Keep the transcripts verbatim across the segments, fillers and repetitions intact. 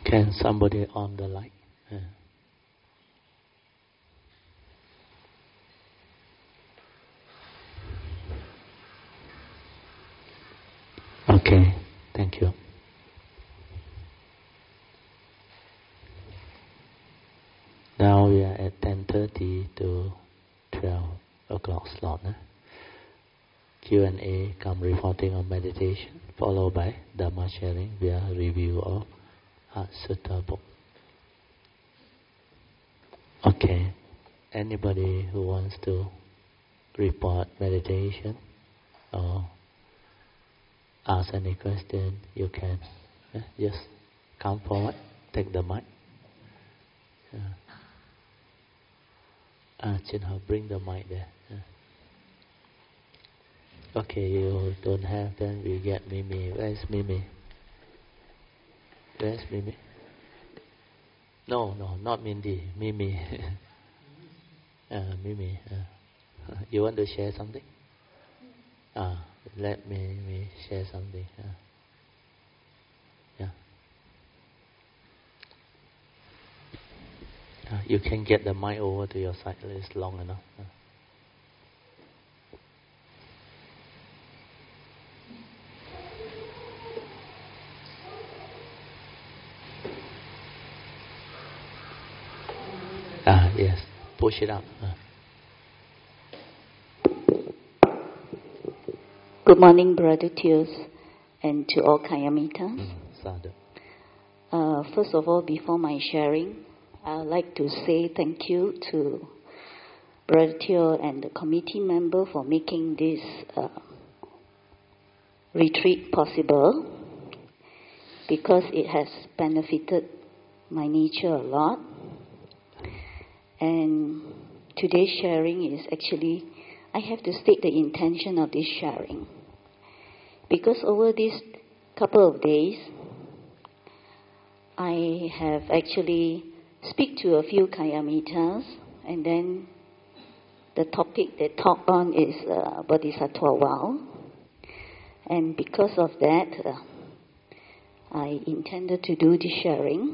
Can somebody on the light? Uh. Okay, thank you. Now we are at ten thirty to twelve o'clock slot. Eh? Q and A, come reporting on meditation, followed by Dhamma sharing via review of uh, Sutta book. Okay, anybody who wants to report meditation or ask any question, you can eh? just come forward, take the mic. Uh, uh, Chin-Ho, bring the mic there. Uh. Okay, you don't have, then we get Mimi. Where's Mimi? Where's Mimi? No, no, not Mindy. Mimi. uh, Mimi. Uh, you want to share something? Ah, uh, let me, me share something. Uh, yeah. Uh, you can get the mic over to your side. It's long enough. Uh. Ah, yes. Push it up. Uh. Good morning, Brother Teos, and to all Kayamitas. Mm, sadhu. Uh, first of all, before my sharing, I'd like to say thank you to Brother Teo and the committee member for making this uh, retreat possible, because it has benefited my nature a lot. And today's sharing is actually, I have to state the intention of this sharing. Because over these couple of days, I have actually speak to a few Kayamitas, and then the topic they talk on is uh, Bodhisattva vow. And because of that, uh, I intended to do the sharing.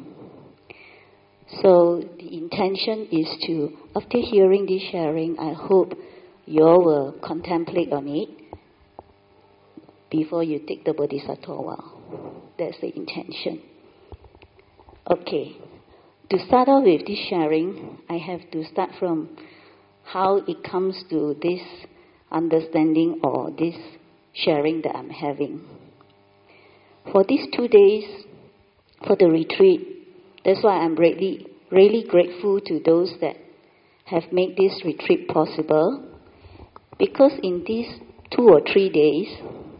So the intention is to, after hearing this sharing, I hope you all will contemplate on it before you take the Bodhisattva vow. That's the intention. Okay. To start off with this sharing, I have to start from how it comes to this understanding or this sharing that I'm having. For these two days, for the retreat, that's why I'm really, really grateful to those that have made this retreat possible. Because in these two or three days,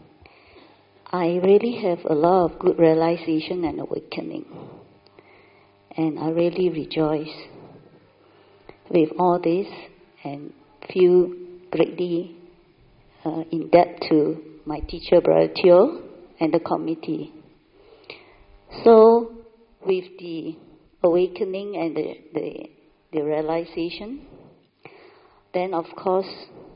I really have a lot of good realization and awakening. And I really rejoice with all this and feel greatly uh, in debt to my teacher, Brother Teo, and the committee. So, with the awakening and the, the, the realization, then of course,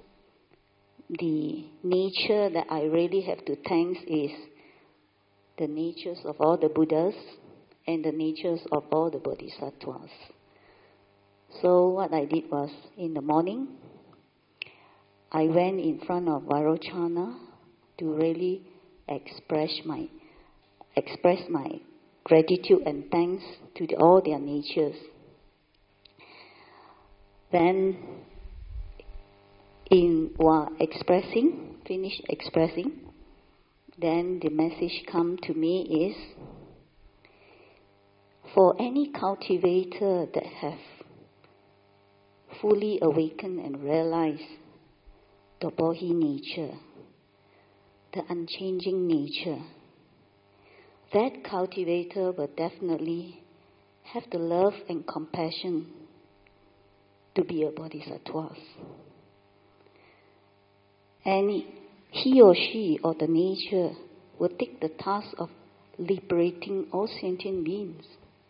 the nature that I really have to thank is the natures of all the Buddhas and the natures of all the Bodhisattvas. So what I did was, in the morning, I went in front of Vairochana to really express my express my gratitude and thanks to the, all their natures. Then, in while expressing, finished expressing, then the message come to me is, for any cultivator that have fully awakened and realized the Bodhi nature, the unchanging nature, that cultivator will definitely have the love and compassion to be a bodhisattva. And he or she or the nature will take the task of liberating all sentient beings,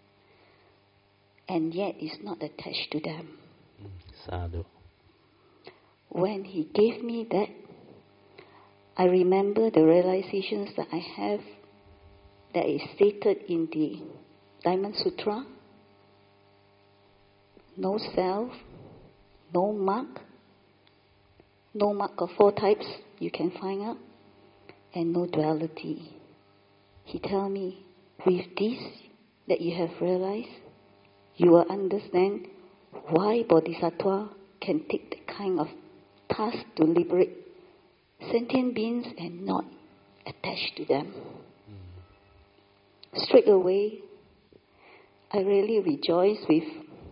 and yet is not attached to them. Sadhu. When he gave me that, I remember the realizations that I have that is stated in the Diamond Sutra, no self, no mark, no mark of four types you can find out, and no duality. He tell me, with this that you have realized, you will understand why Bodhisattva can take the kind of task to liberate sentient beings and not attach to them. Mm. Straight away, I really rejoice with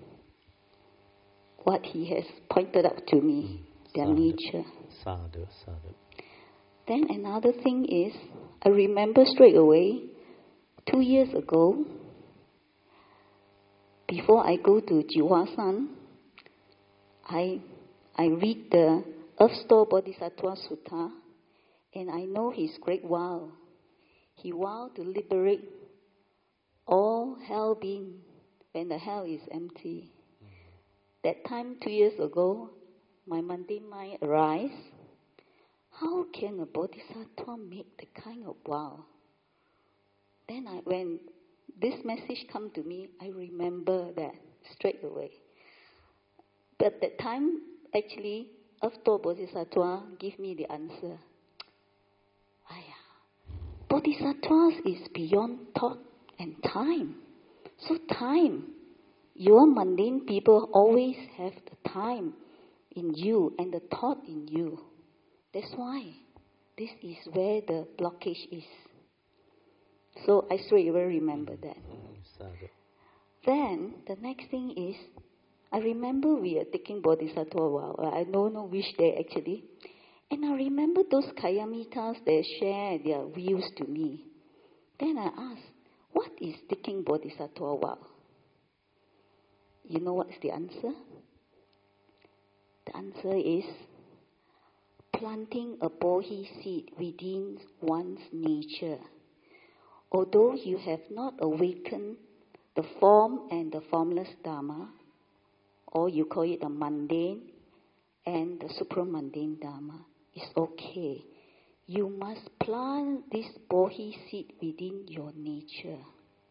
what he has pointed out to me, mm. their sadhu. nature. Sadhu, sadhu. Then another thing is, I remember straight away, two years ago, before I go to Jiwasan, I I read the Earth Store Bodhisattva Sutta, and I know his great vow. He vowed to liberate all hell beings when the hell is empty. Mm-hmm. That time, two years ago, my mundane mind arise. How can a Bodhisattva make the kind of vow? Then I, when this message come to me, I remember that straight away. But that time, actually, Avto Bodhisattva give me the answer. Ayah, Bodhisattvas is beyond thought and time. So time, your mundane people always have the time in you and the thought in you. That's why this is where the blockage is. So I straight away remember that. Then the next thing is, I remember we are taking Bodhisattva vow. I don't know which day actually. And I remember those Kayamitas, they share their views to me. Then I asked, what is taking Bodhisattva vow? You know what's the answer? The answer is planting a Bodhi seed within one's nature. Although you have not awakened the form and the formless Dharma, or you call it the mundane and the supramundane Dharma, it's okay. You must plant this Bodhi seed within your nature.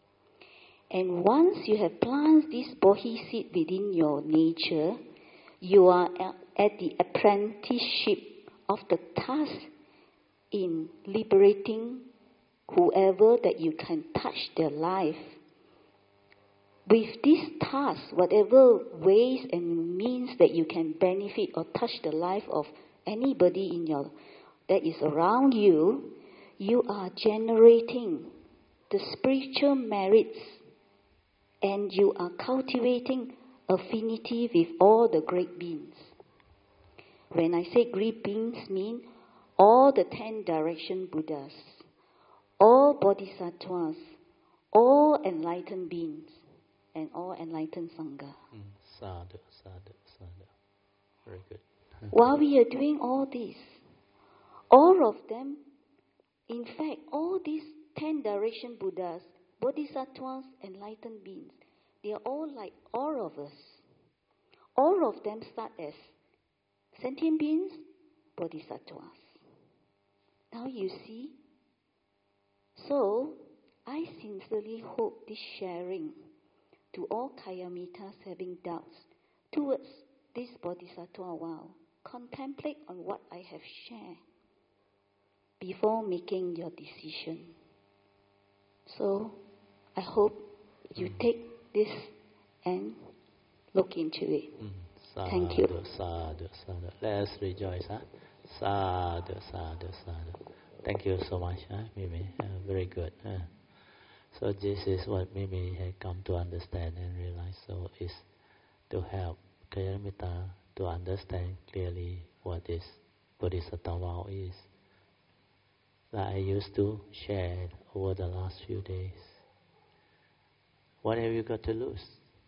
And once you have planted this Bodhi seed within your nature, you are at the apprenticeship of the task in liberating whoever that you can touch their life. With this task, whatever ways and means that you can benefit or touch the life of anybody in your that is around you, you are generating the spiritual merits and you are cultivating affinity with all the great beings. When I say great beings, mean all the ten direction Buddhas, all bodhisattvas, all enlightened beings, and all enlightened Sangha. Mm, sadhu, sadhu, sadhu. Very good. While we are doing all this, all of them, in fact, all these ten direction Buddhas, bodhisattvas, enlightened beings, they are all like all of us. All of them start as sentient beings, bodhisattvas. Now you see. So, I sincerely hope this sharing to all Kayamitas having doubts towards this Bodhisattva vow, contemplate on what I have shared before making your decision. So, I hope you take this and look into it. Mm. Sadhu, Thank you. Sadhu, sadhu. Let us rejoice, huh? Sadhu, sadhu, sadhu. Thank you so much, huh, Mimi? Uh, very good. Uh, so this is what Mimi had come to understand and realize. So is to help Kalyanamitha to understand clearly what this Bodhisattva vow is. That I used to share over the last few days. What have you got to lose?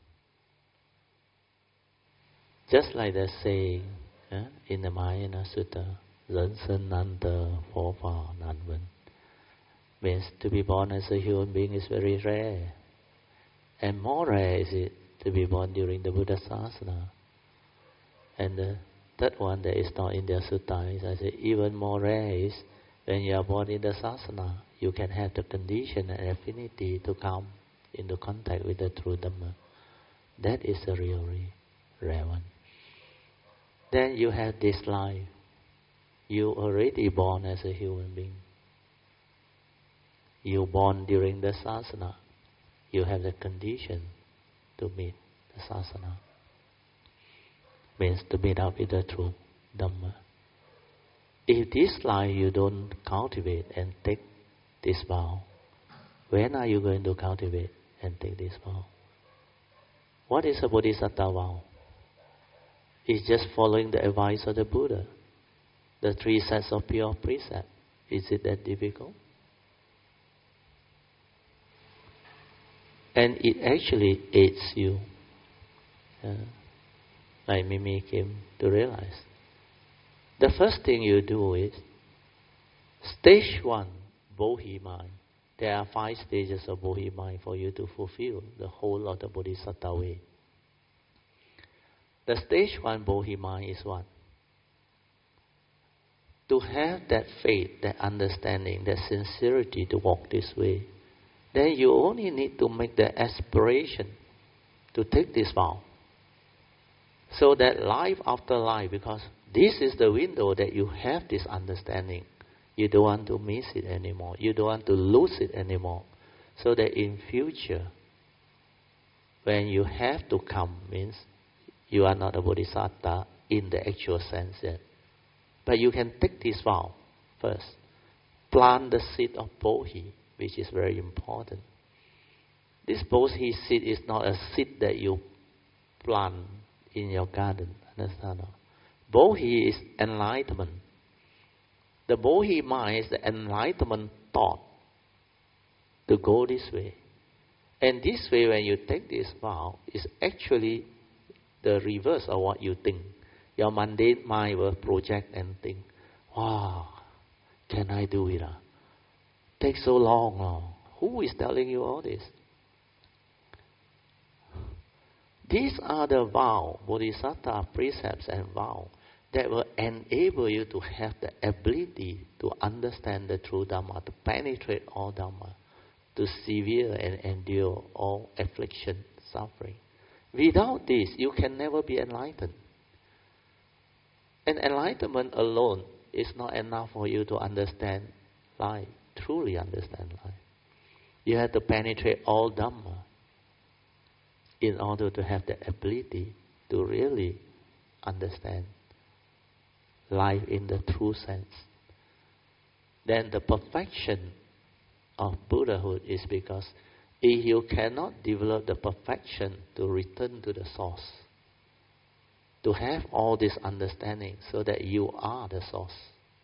Just like that saying uh, in the Mahayana Sutta, 人生难得佛法难闻, means to be born as a human being is very rare. And more rare is it to be born during the Buddha Sasana. And the third one that is not in the Sutta is, I say, even more rare is when you are born in the Sasana, you can have the condition and affinity to come into contact with the true Dhamma. That is the really rare one. Then you have this life. You already born as a human being. You born during the sasana. You have the condition to meet the sasana. Means to meet up with the true Dhamma. If this life you don't cultivate and take this vow, when are you going to cultivate and take this vow? What is a Bodhisattva vow? It's just following the advice of the Buddha. The three sets of pure precept. Is it that difficult? And it actually aids you. Uh, like Mimi came to realize. The first thing you do is, stage one, Bodhi mind. There are five stages of Bodhi mind for you to fulfill the whole of the Bodhisattva way. The stage one Bodhi mind is what? To have that faith, that understanding, that sincerity to walk this way. Then you only need to make the aspiration to take this vow. So that life after life, because this is the window that you have this understanding. You don't want to miss it anymore. You don't want to lose it anymore. So that in future, when you have to come, means you are not a bodhisattva in the actual sense yet. But you can take this vow first. Plant the seed of Bodhi, which is very important. This Bodhi seed is not a seed that you plant in your garden. Understand? Bodhi is enlightenment. The Bodhi mind is the enlightenment thought to go this way. And this way, when you take this vow, is actually the reverse of what you think. Your mundane mind will project and think, wow, can I do it? Uh? Takes so long. Uh? Who is telling you all this? These are the vow, Bodhisattva precepts and vow, that will enable you to have the ability to understand the true Dhamma, to penetrate all Dhamma, to severe and endure all affliction, suffering. Without this, you can never be enlightened. And enlightenment alone is not enough for you to understand life, truly understand life. You have to penetrate all Dhamma in order to have the ability to really understand life in the true sense. Then the perfection of Buddhahood is because if you cannot develop the perfection to return to the source, to have all this understanding so that you are the source,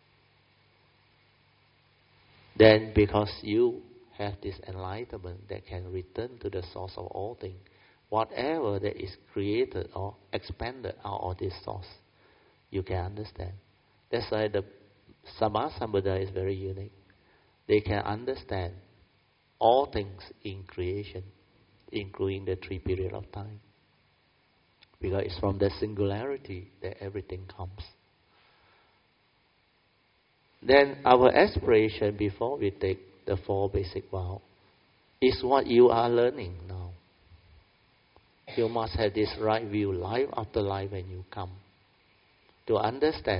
then because you have this enlightenment that can return to the source of all things, whatever that is created or expanded out of this source, you can understand. That's why the Sammasambuddha is very unique. They can understand all things in creation, including the three periods of time. Because it's from the singularity that everything comes. Then our aspiration before we take the four basic vows is what you are learning now. You must have this right view, life after life when you come, to understand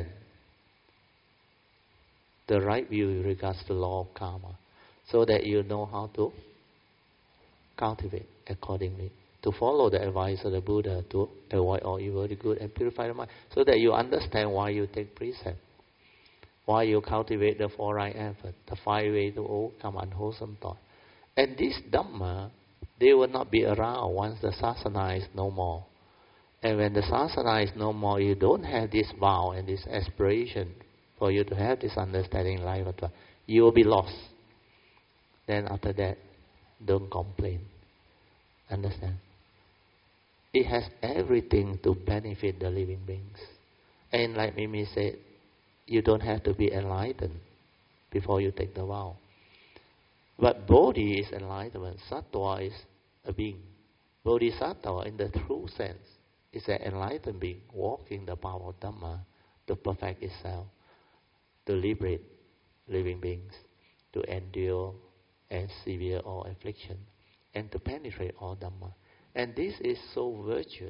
the right view in regards to law of karma, so that you know how to cultivate accordingly, to follow the advice of the Buddha, to avoid all evil, the good, and purify the mind, so that you understand why you take precept, why you cultivate the four right effort, the five ways to overcome unwholesome thought. And this Dhamma, they will not be around once the sasana is no more. And when the sasana is no more, you don't have this vow and this aspiration for you to have this understanding life, you will be lost. Then after that, don't complain. Understand? It has everything to benefit the living beings. And like Mimi said, you don't have to be enlightened before you take the vow. But Bodhi is enlightenment. Sattva is a being. Bodhisattva, in the true sense, is an enlightened being walking the path of Dhamma to perfect itself, to liberate living beings, to endure and severe all affliction, and to penetrate all Dhamma. And this is so virtuous.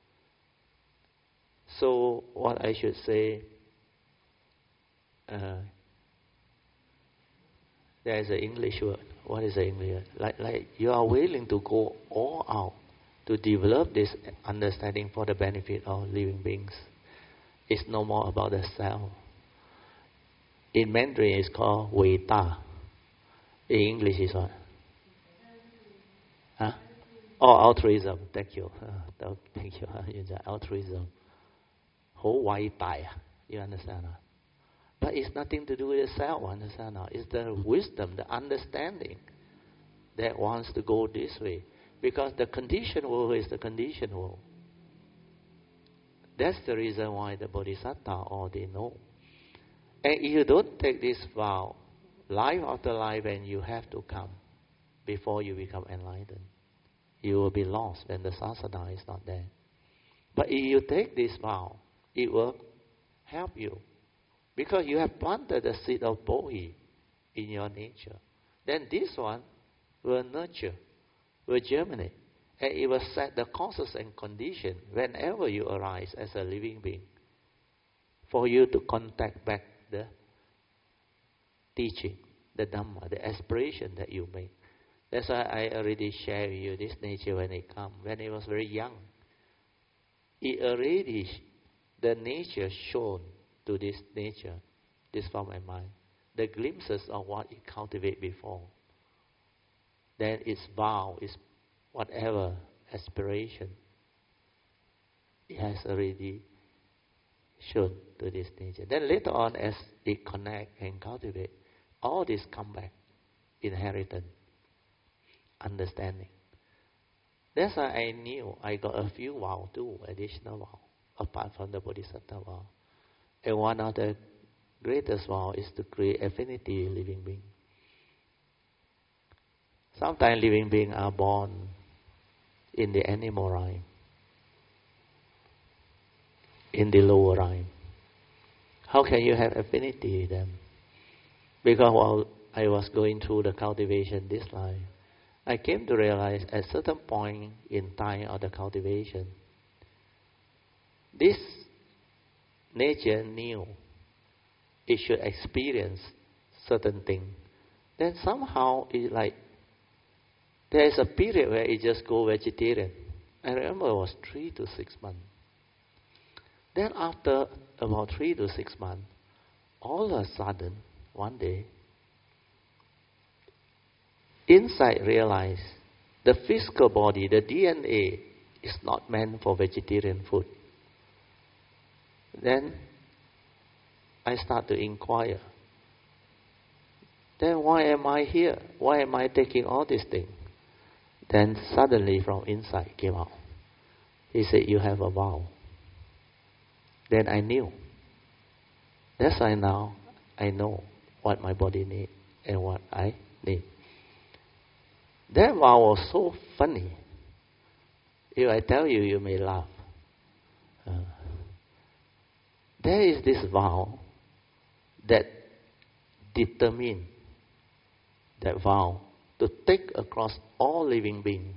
So what I should say, uh, there is an English word. What is the English word? Like, like you are willing to go all out to develop this understanding for the benefit of living beings. It's no more about the self. In Mandarin, it's called Wei Da. In English, is what? Huh? Oh, altruism. Thank you. Uh, thank you. Altruism. Whole Wei Dai. You understand? Huh? But it's nothing to do with the self. Understand? Huh? It's the wisdom, the understanding that wants to go this way. Because the conditioned world is the conditioned world. That's the reason why the Bodhisattva, all they know. And if you don't take this vow, life after life, and you have to come before you become enlightened, you will be lost when the sasana is not there. But if you take this vow, it will help you. Because you have planted the seed of Bodhi in your nature. Then this one will nurture, will germinate, and it will set the causes and conditions whenever you arise as a living being for you to contact back the teaching, the Dhamma, the aspiration that you make. That's why I already shared with you this nature when it comes. When it was very young, it already, the nature shown to this nature, this form and mind, the glimpses of what it cultivated before. Then its vow is whatever aspiration it has already shown to this nature. Then later on, as it connect and cultivate, all this come back, inheritance, understanding. That's why I knew I got a few vows too, additional vows, apart from the Bodhisattva vow. And one of the greatest vow is to create affinity with living beings. Sometimes living beings are born in the animal realm, in the lower realm. How can you have affinity with them? Because while I was going through the cultivation this life, I came to realize at a certain point in time of the cultivation, this nature knew it should experience certain things. Then somehow it like, there is a period where it just go vegetarian. I remember it was three to six months. Then after about three to six months, all of a sudden, one day, inside realize the physical body, the D N A, is not meant for vegetarian food. Then I start to inquire. Then why am I here? Why am I taking all these things? Then suddenly from inside came out. He said, you have a vow. Then I knew. That's why now I know what my body needs and what I need. That vow was so funny. If I tell you, you may laugh. Uh, there is this vow that determined that vow to take across all living beings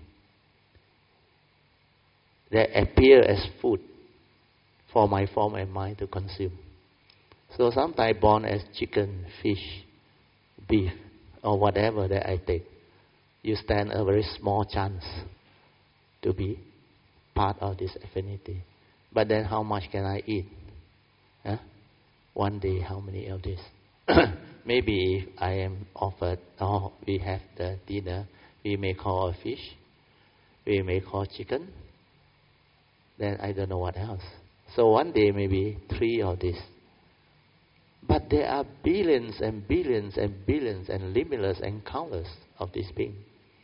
that appear as food for my form and mind to consume. So sometimes born as chicken, fish, beef, or whatever that I take, you stand a very small chance to be part of this affinity. But then how much can I eat? Huh? One day, how many of this? Maybe if I am offered, oh, we have the dinner, we may call a fish, we may call chicken, then I don't know what else. So one day maybe three of this. But there are billions and billions and billions and limitless and countless of these beings.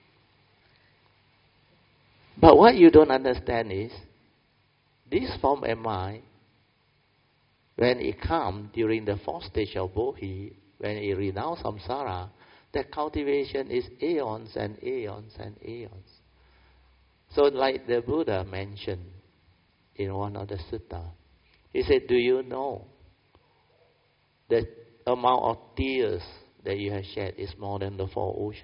But what you don't understand is, this form and mind, when it comes during the fourth stage of Bodhi, when it renounces samsara, that cultivation is aeons and aeons and aeons. So like the Buddha mentioned in one of the sutta, he said, do you know the amount of tears that you have shed is more than the four oceans?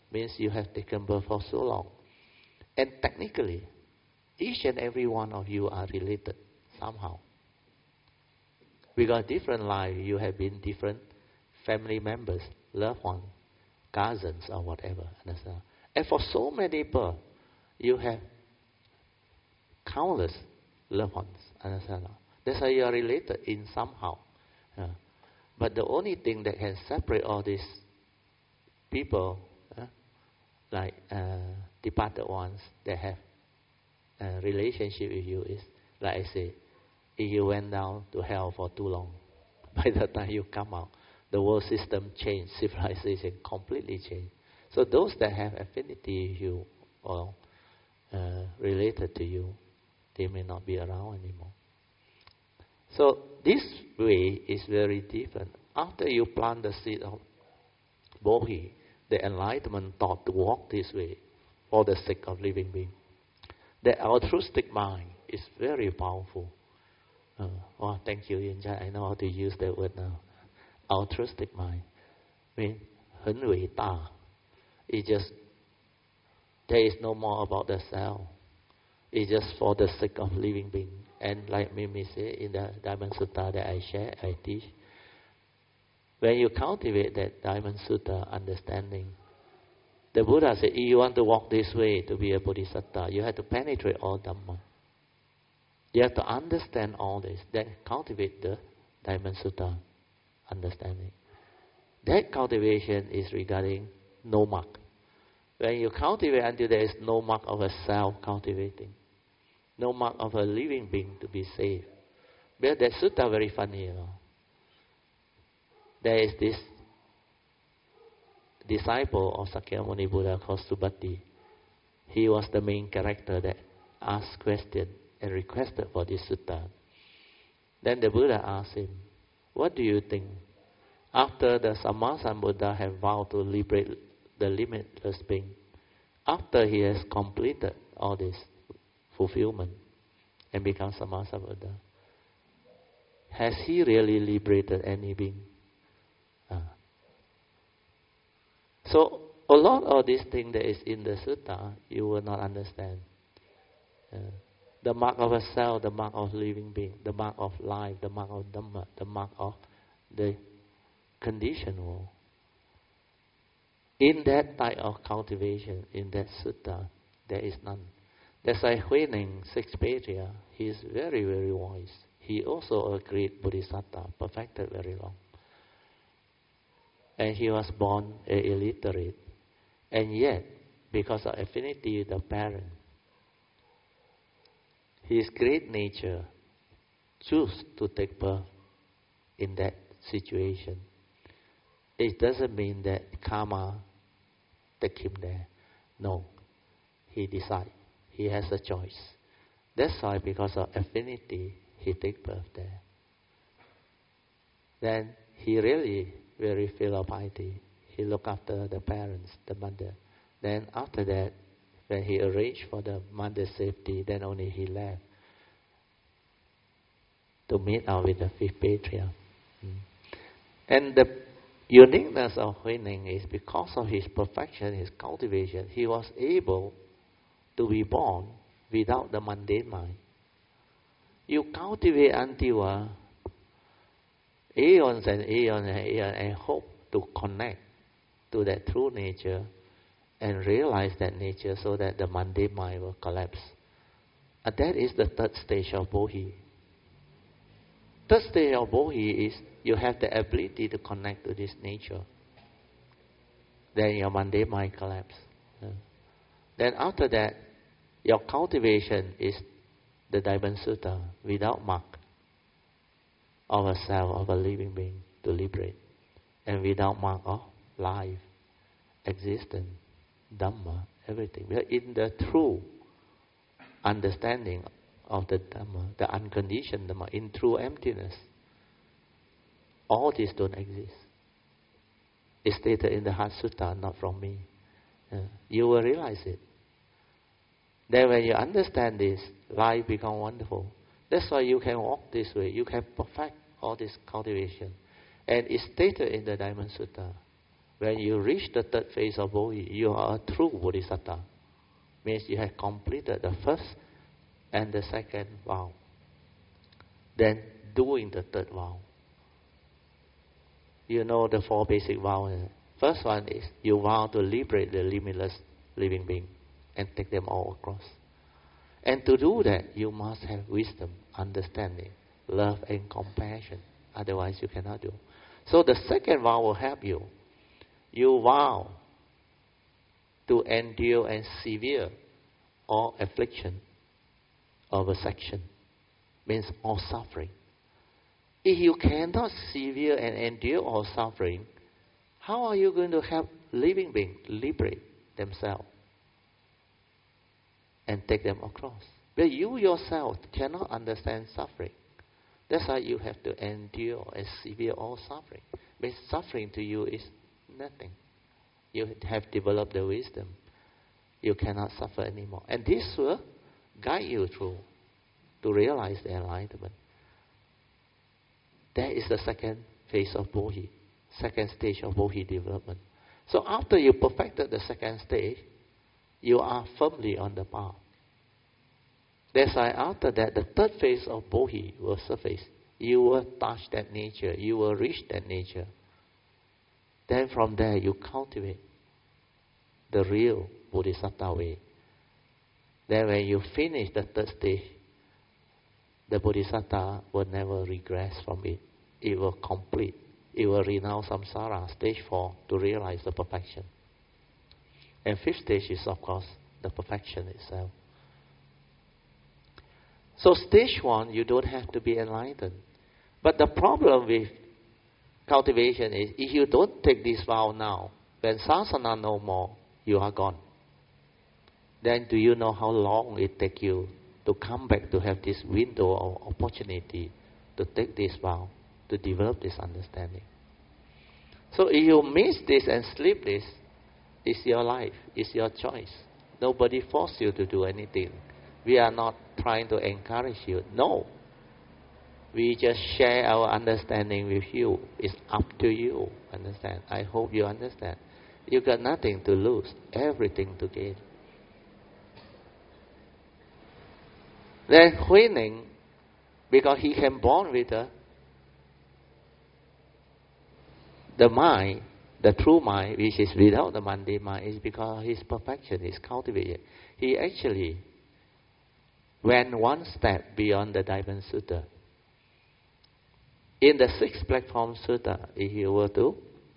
means you have taken birth for so long. And technically, each and every one of you are related somehow. Because different life, you have been different family members, loved ones, cousins, or whatever. Understand? And for so many births, you have countless loved ones. Understand? That's why you are related in somehow. Uh, but the only thing that can separate all these people, uh, like uh, departed ones that have a relationship with you, is, like I say, if you went down to hell for too long, by the time you come out, the world system changed, civilization completely changed. So those that have affinity with you or uh, related to you, they may not be around anymore. So this way is very different. After you plant the seed of Bodhi, the enlightenment thought to walk this way for the sake of living being. The altruistic mind is very powerful. Uh, oh, thank you, Yinjai. I know how to use that word now. Altruistic mind. I mean, 很伟大. It just, there is no more about the self. It's just for the sake of living being. And like Mimi said in the Diamond Sutta that I share, I teach, when you cultivate that Diamond Sutta understanding, the Buddha said, if you want to walk this way to be a Bodhisattva, you have to penetrate all Dhamma. You have to understand all this. Then cultivate the Diamond Sutta understanding. That cultivation is regarding no mark. When you cultivate until there is no mark of a self cultivating, no mark of a living being to be saved. But that sutta very funny, you know. There is this disciple of Sakyamuni Buddha called Subati. He was the main character that asked questions and requested for this sutta. Then the Buddha asked him, what do you think? After the Sammasambuddha have vowed to liberate the limitless being, after he has completed all this fulfillment and become Sammasambuddha, has he really liberated any being? Uh. So a lot of these things that is in the sutta, you will not understand. Uh, the mark of a self, the mark of living being, the mark of life, the mark of Dhamma, the mark of the conditioned world. In that type of cultivation, in that sutta, there is none. That's why Huineng, sixth Patriarch, he is very, very wise. He also a great Bodhisattva, perfected very long. And he was born illiterate. And yet, because of affinity with the parent, his great nature chose to take birth in that situation. It doesn't mean that karma take him there. No. He decides. He has a choice. That's why, because of affinity, he takes birth there. Then he really very feel of piety. He look after the parents, the mother. Then after that, when he arranged for the mother's safety, then only he left to meet out with the fifth Patriarch. Mm. And the uniqueness of Huineng is because of his perfection, his cultivation, he was able to be born without the mundane mind. You cultivate until uh, aeons and aeons and aeons and hope to connect to that true nature and realize that nature so that the mundane mind will collapse. And that is the third stage of Bodhi. Third stage of Bodhi is you have the ability to connect to this nature. Then your mundane mind collapses. Yeah. Then after that, your cultivation is the Diamond Sutta without mark of a self, of a living being to liberate. And without mark of life, existence, Dhamma, everything. We are in the true understanding of the Dhamma, the unconditioned Dhamma, in true emptiness. All this don't exist. It's stated in the Heart Sutta, not from me. Yeah. You will realize it. Then when you understand this, life becomes wonderful. That's why you can walk this way. You can perfect all this cultivation. And it's stated in the Diamond Sutta. When you reach the third phase of Bodhi, you are a true Bodhisattva. Means you have completed the first and the second vow. Then doing the third vow. You know the four basic vows. First one is you vow to liberate the limitless living being and take them all across. And to do that, you must have wisdom, understanding, love and compassion. Otherwise you cannot do. So the second vow will help you. You vow to endure and severe all affliction or vexation, means all suffering. If you cannot severe and endure all suffering, how are you going to help living beings liberate themselves and take them across? But you yourself cannot understand suffering. That's why you have to endure and severe all suffering. But suffering to you is nothing. You have developed the wisdom. You cannot suffer anymore. And this will guide you through to realize the enlightenment. That is the second phase of Bodhi, second stage of Bodhi development. So after you perfected the second stage, you are firmly on the path. That's why after that, the third phase of Bodhi will surface. You will touch that nature. You will reach that nature. Then from there, you cultivate the real Bodhisattva way. Then when you finish the third stage, the Bodhisattva will never regress from it. It will complete. It will renounce samsara, stage four, to realize the perfection. And fifth stage is, of course, the perfection itself. So stage one, you don't have to be enlightened. But the problem with cultivation is, if you don't take this vow now, when sasana no more, you are gone. Then do you know how long it takes you to come back to have this window of opportunity to take this vow, to develop this understanding? So if you miss this and slip this, it's your life, it's your choice. Nobody forced you to do anything. We are not trying to encourage you. No. We just share our understanding with you. It's up to you. Understand? I hope you understand. You got nothing to lose, everything to gain. Then Huining, because he can bond with the, the mind, the true mind, which is without the mundane mind, is because his perfection is cultivated. He actually went one step beyond the Diamond Sutta. In the sixth platform sutta, if you were to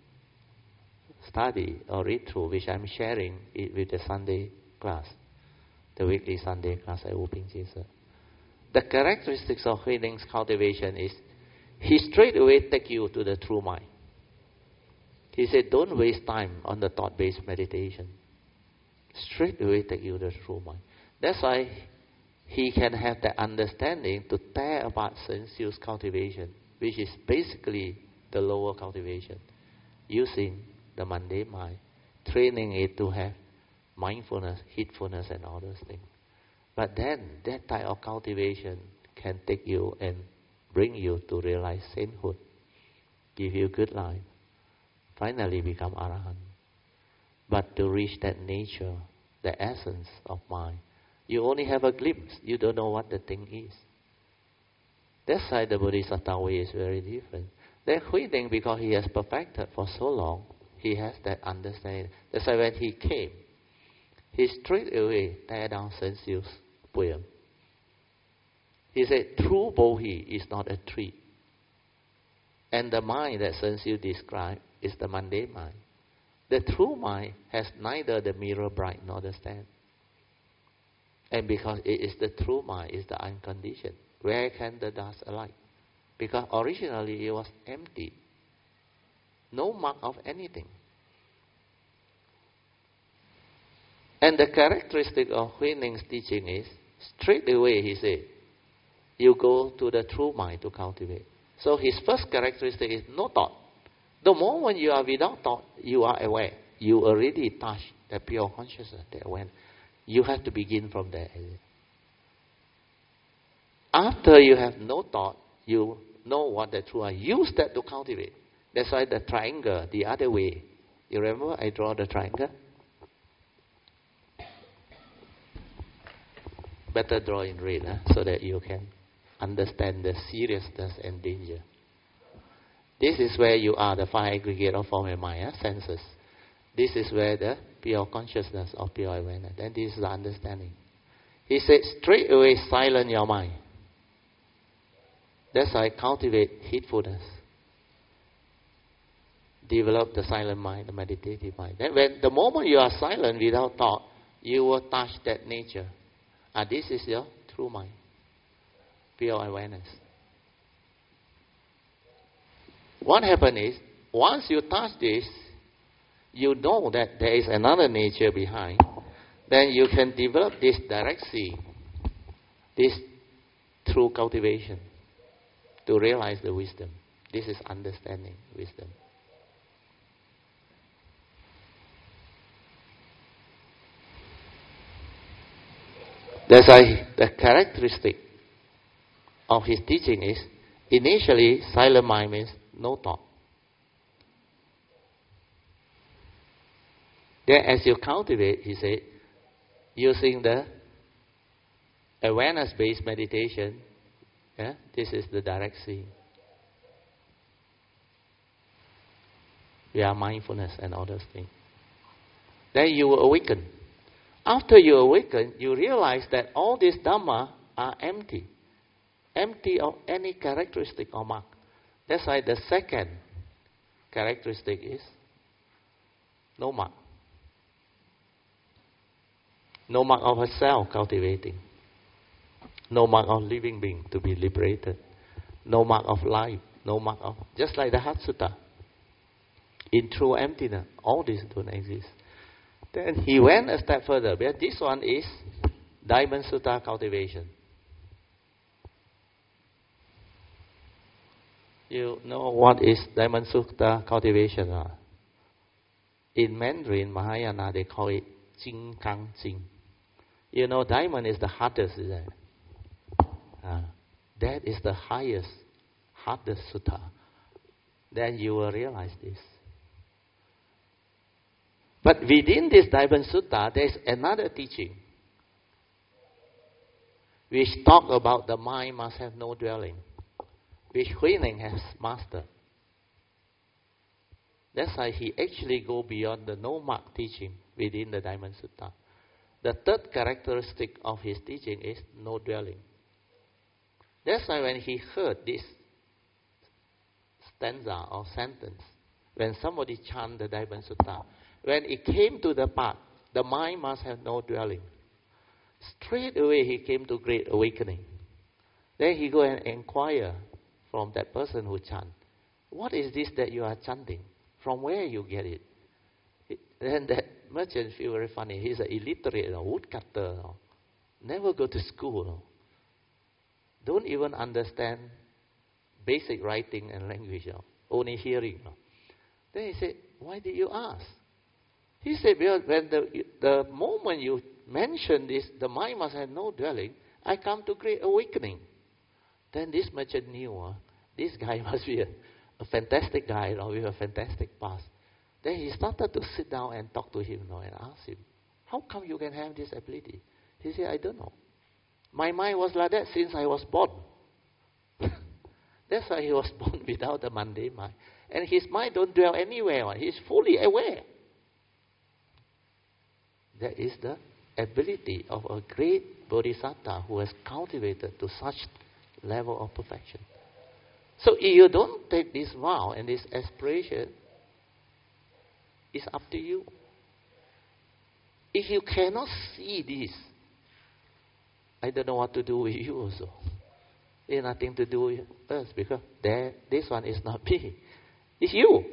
study or read through, which I'm sharing it with the Sunday class, the weekly Sunday class at Wu Ping Chi Sir. The characteristics of Huining's cultivation is, he straight away take you to the true mind. He said, don't waste time on the thought-based meditation. Straight away take you to the true mind. That's why he can have the understanding to tear apart sensuous cultivation, which is basically the lower cultivation, using the mundane mind, training it to have mindfulness, heedfulness, and all those things. But then, that type of cultivation can take you and bring you to realize sainthood, give you good life, finally become Arahant. But to reach that nature, the essence of mind, you only have a glimpse. You don't know what the thing is. That's why the Bodhisattva way is very different. Then Huining, because he has perfected for so long, he has that understanding. That's why when he came, he straight away tear down sensuous poem. He said, true Bodhi is not a tree. And the mind that sensuous described is the mundane mind. The true mind has neither the mirror bright nor the stand. And because it is the true mind, is the unconditioned. Where can the dust alight? Because originally it was empty. No mark of anything. And the characteristic of Huining's teaching is, straight away he said, you go to the true mind to cultivate. So his first characteristic is no thought. The moment you are without thought, you are aware. You already touch the pure consciousness, the awareness. You have to begin from there. After you have no thought, you know what the true are. Use that to cultivate. That's why the triangle, the other way, You remember I draw the triangle? Better draw in red, huh? So that you can understand the seriousness and danger. This is where you are, the five aggregate of form and mind, huh? Senses. This is where the pure consciousness or pure awareness. And this is the understanding. He said, straight away silence your mind. That's why cultivate heedfulness. Develop the silent mind, the meditative mind. Then when the moment you are silent without thought, you will touch that nature. And this is your true mind. Pure awareness. What happens is, once you touch this, you know that there is another nature behind. Then you can develop this direct see, this true cultivation, to realize the wisdom. This is understanding wisdom. That's why the characteristic of his teaching is, initially, silent mind means no thought. Then as you cultivate, he said, using the awareness-based meditation, yeah, this is the direct seeing. We are mindfulness and all those things. Then you will awaken. After you awaken, you realize that all these Dhamma are empty. Empty of any characteristic or mark. That's why the second characteristic is no mark. No mark of a self cultivating. No mark of living being to be liberated. No mark of life. No mark of... Just like the Heart Sutta. In true emptiness, all these don't exist. Then he went a step further. But this one is Diamond Sutta cultivation. You know what is Diamond Sutta cultivation? Uh? In Mandarin, Mahayana, they call it Jing Kang Jing. You know, diamond is the hardest, isn't it? Uh, that is the highest, hardest sutta. Then you will realize this. But within this Diamond Sutta, there is another teaching which talk about the mind must have no dwelling, which Huineng has mastered. That's why he actually go beyond the no mark teaching within the Diamond Sutta. The third characteristic of his teaching is no dwelling. That's why when he heard this stanza or sentence, when somebody chant the Diamond Sutta, when it came to the part, the mind must have no dwelling, straight away he came to great awakening. Then he go and inquire from that person who chant, what is this that you are chanting? From where you get it? Then that merchant feel very funny. He's an illiterate, a woodcutter, never go to school, don't even understand basic writing and language, only hearing. Then he said, why did you ask? He said, because when the, the moment you mention this, the mind must have no dwelling, I come to great awakening. Then this merchant knew, uh, this guy must be a, a fantastic guy, you know, with a fantastic past. Then he started to sit down and talk to him, you know, and ask him, how come you can have this ability? He said, I don't know. My mind was like that since I was born. That's why he was born without the mundane mind. And his mind don't dwell anywhere. He's fully aware. That is the ability of a great bodhisattva who has cultivated to such level of perfection. So if you don't take this vow and this aspiration, it's up to you. If you cannot see this, I don't know what to do with you also. It's nothing to do with us because there, this one is not me. It's you.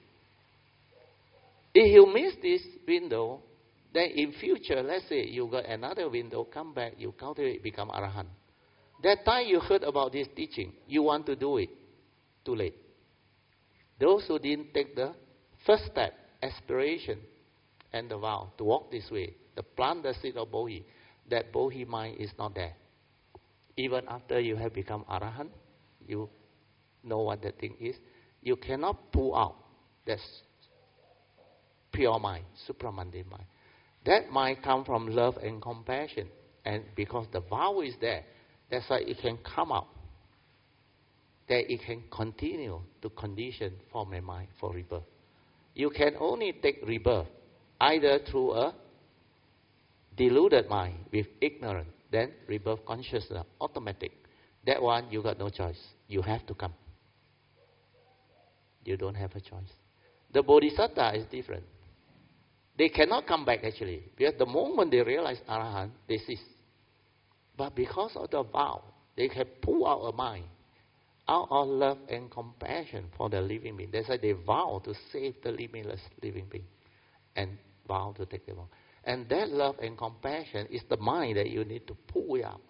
If you miss this window, then in future, let's say you got another window, come back, you cultivate, become Arahant. That time you heard about this teaching, you want to do it, too late. Those who didn't take the first step, aspiration, and the vow to walk this way, the plant the seed of Bodhi, that Bodhi mind is not there. Even after you have become Arahant, you know what that thing is. You cannot pull out that pure mind, supramundane mind. That mind comes from love and compassion. And because the vow is there, that's why it can come out. That it can continue to condition form a mind for rebirth. You can only take rebirth either through a deluded mind with ignorance, then rebirth consciousness, automatic. That one, you got no choice. You have to come. You don't have a choice. The bodhisattva is different. They cannot come back actually, because the moment they realize Arahant, they cease. But because of the vow, they can pull out a mind out of love and compassion for the living being. That's why they vow to save the limitless living being and vow to take them on. And that love and compassion is the mind that you need to pull out.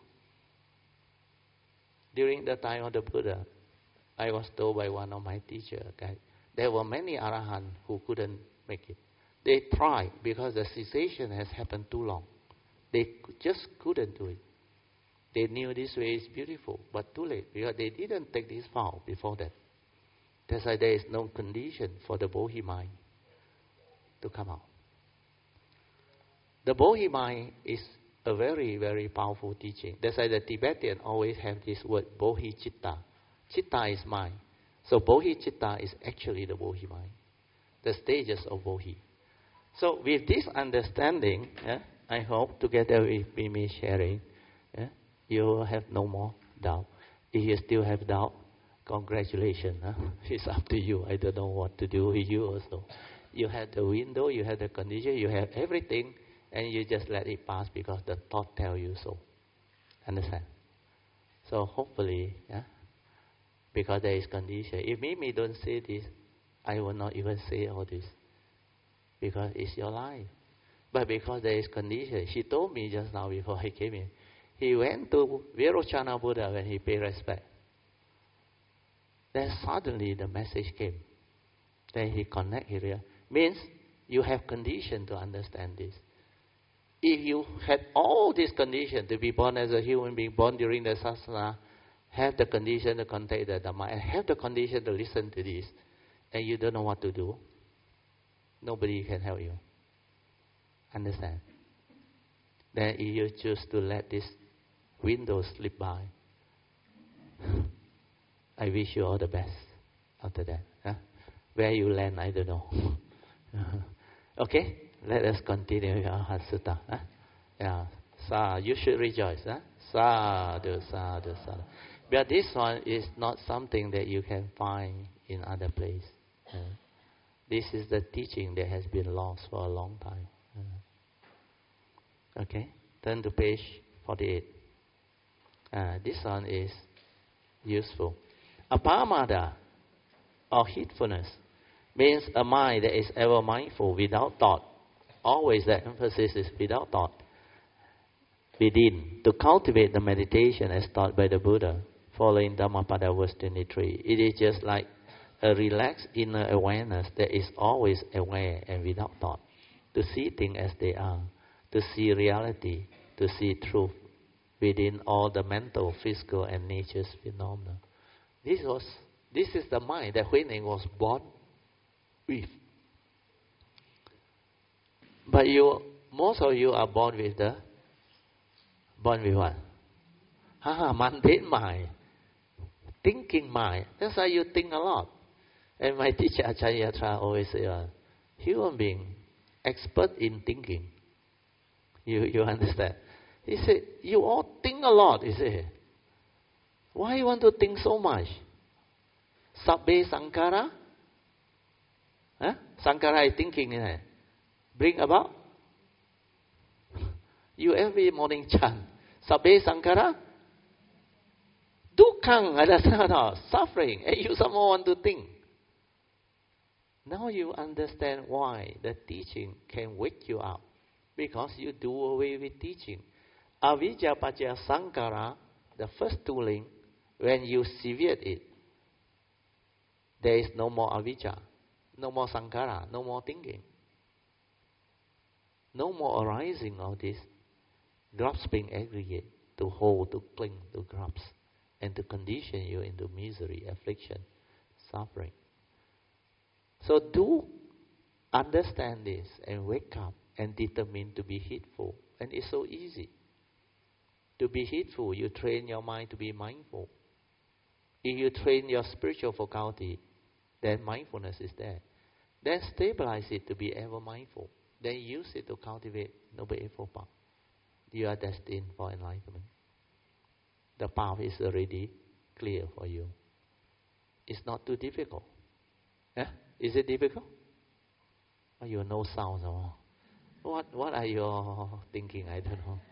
During the time of the Buddha, I was told by one of my teachers that there were many Arahants who couldn't make it. They tried because the cessation has happened too long. They just couldn't do it. They knew this way is beautiful, but too late because they didn't take this vow before that. That's why there is no condition for the Bodhi mind to come out. The Bodhi mind is a very, very powerful teaching. That's why the Tibetan always have this word Bodhi Chitta. Chitta is mind. So Bodhi Chitta is actually the Bodhi mind. The stages of Bodhi. So with this understanding, yeah, I hope together with Mimi sharing, yeah, you will have no more doubt. If you still have doubt, congratulations. Huh? It's up to you. I don't know what to do with you also. You have the window, you have the condition, you have everything, and you just let it pass because the thought tell you so. Understand? So hopefully, yeah, because there is condition. If Mimi don't say this, I will not even say all this. Because it's your life. But because there is condition, she told me just now before I came in, he went to Virochana Buddha when he paid respect. Then suddenly the message came. Then he connect here. Means you have condition to understand this. If you had all these conditions to be born as a human being, born during the sasana, have the condition to contact the Dhamma, and have the condition to listen to this, and you don't know what to do, nobody can help you. Understand? Then if you choose to let this window slip by, I wish you all the best after that. Huh? Where you land, I don't know. Okay? Let us continue with our Sutta. Huh? Yeah. Sa, you should rejoice. Huh? Sadhu, sadhu, sadhu. But this one is not something that you can find in other place. Uh, this is the teaching that has been lost for a long time. Uh, okay? Turn to page forty-eight. Uh, this one is useful. Apamada, or heedfulness, means a mind that is ever mindful without thought. Always the emphasis is without thought. Within, to cultivate the meditation as taught by the Buddha, following Dhammapada verse twenty-three. It is just like a relaxed inner awareness that is always aware and without thought. To see things as they are, to see reality, to see truth within all the mental, physical, and nature's phenomena. This was, this is the mind that Huineng was born with. But you, most of you are born with the, born with what? Ah, mundane mind, thinking mind. That's why you think a lot. And my teacher Acharya Yatra always say, uh, human being, expert in thinking. You you understand? He said, you all think a lot, he said. Why you want to think so much? Sabbe Sankara? Huh? Sankara is thinking, eh? Bring about? You every morning chant, Sabbe Sankara? Dukkang, suffering, and you somehow want to think. Now you understand why the teaching can wake you up. Because you do away with teaching. Avijja Pacaya Sankara, the first tooling, when you severed it, there is no more avijja, no more sankara, no more thinking. No more arising of this grasping aggregate to hold, to cling, to grasp, and to condition you into misery, affliction, suffering. So do understand this and wake up and determine to be heedful. And it's so easy. To be heedful, you train your mind to be mindful. If you train your spiritual faculty, then mindfulness is there. Then stabilize it to be ever mindful. Then use it to cultivate Noble Eightfold Path. You are destined for enlightenment. The path is already clear for you. It's not too difficult. Eh? Is it difficult? Oh, you know sounds. Oh. What, what are you thinking? I don't know.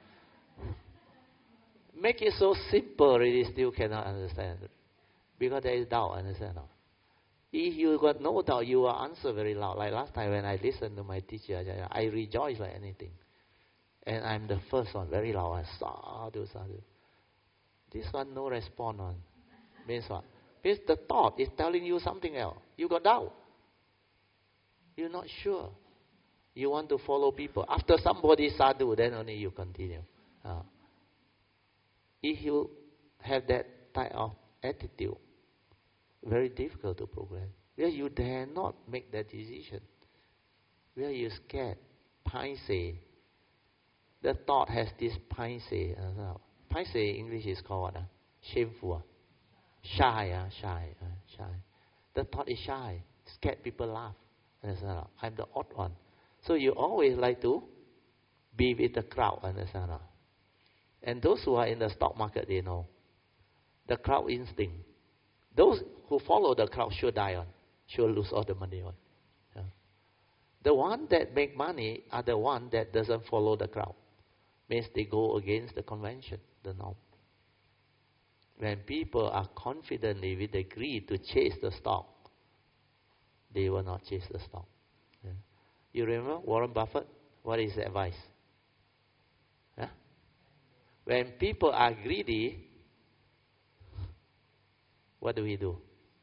Make it so simple, really still cannot understand. Because there is doubt, understand? No? If you got no doubt, you will answer very loud. Like last time when I listened to my teacher, I rejoice like anything. And I'm the first one, very loud. Sadhu, sadhu. This one, no response on. Means what? Means the thought is telling you something else. You got doubt. You're not sure. You want to follow people. After somebody sadhu, then only you continue. Uh, if you have that type of attitude, very difficult to progress. Where you dare not make that decision. Where you scared. Paise. The thought has this paise. Uh, paise in English is called uh, shameful. Uh, shy. Uh, shy. Uh, shy. The thought is shy. Scared people laugh. Understand? I'm the odd one. So you always like to be with the crowd. Understand? And those who are in the stock market, they know. The crowd instinct. Those who follow the crowd sure die on. Sure lose all the money on. Yeah. The one that make money are the one that doesn't follow the crowd. Means they go against the convention, the norm. When people are confidently with the greed to chase the stock, they will not chase the stock. Yeah. You remember Warren Buffett? What is his advice? Huh? When people are greedy, what do we do?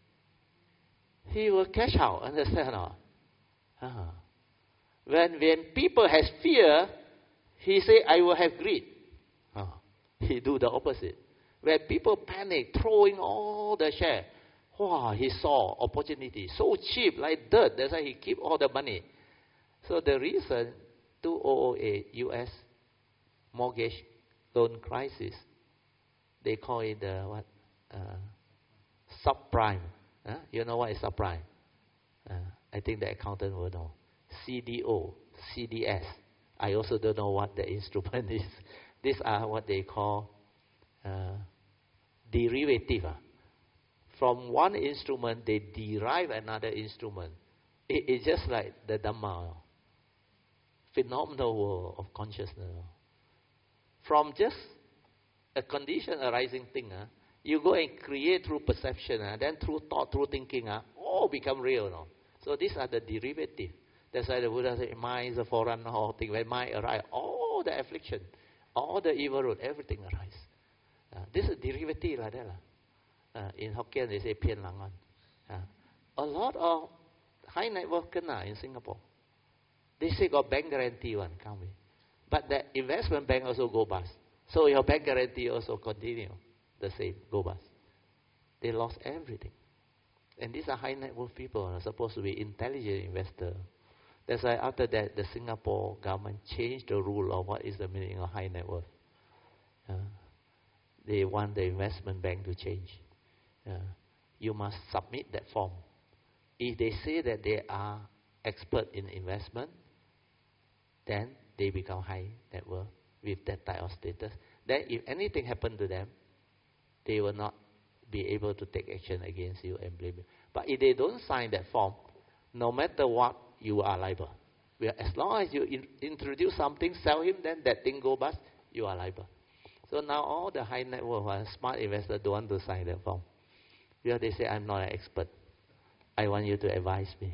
He will cash out, understand or not? Uh-huh. When, when people has fear, he say, I will have greed. Uh-huh. He do the opposite. When people panic, throwing all the share, wow, he saw opportunity. So cheap, like dirt. That's why he keep all the money. So the reason two thousand eight U S mortgage loan crisis, they call it the what? Uh, subprime. Huh? You know what is subprime? Uh, I think the accountant will know. C D O, C D S. I also don't know what the instrument is. These are what they call uh, derivative. Uh. From one instrument, they derive another instrument. It, it's just like the Dhamma, phenomenal world of consciousness. From just a condition arising thing, uh, you go and create through perception, uh, then through thought, through thinking, uh, all become real. No? So these are the derivative. That's why the Buddha said, mind is a forerunner of thing. When mind arrives, all the affliction, all the evil root, everything arises. Uh, this is derivative like that. Uh, in Hokkien, they say, Pian Langan. Uh, a lot of high net worth kena in Singapore. They say got bank guarantee one, can't we? But the investment bank also go bust. So your bank guarantee also continue the same, go bust. They lost everything. And these are high net worth people, are supposed to be intelligent investors. That's why after that, the Singapore government changed the rule of what is the meaning of high net worth. Uh, they want the investment bank to change. Uh, you must submit that form. If they say that they are expert in investment, then they become high net worth with that type of status. Then if anything happened to them, they will not be able to take action against you and blame you. But if they don't sign that form, no matter what, you are liable. As long as you in, introduce something, sell him, then that thing go bust, you are liable. So now all the high net worth, uh, smart investors don't want to sign that form. Because they say, I'm not an expert. I want you to advise me.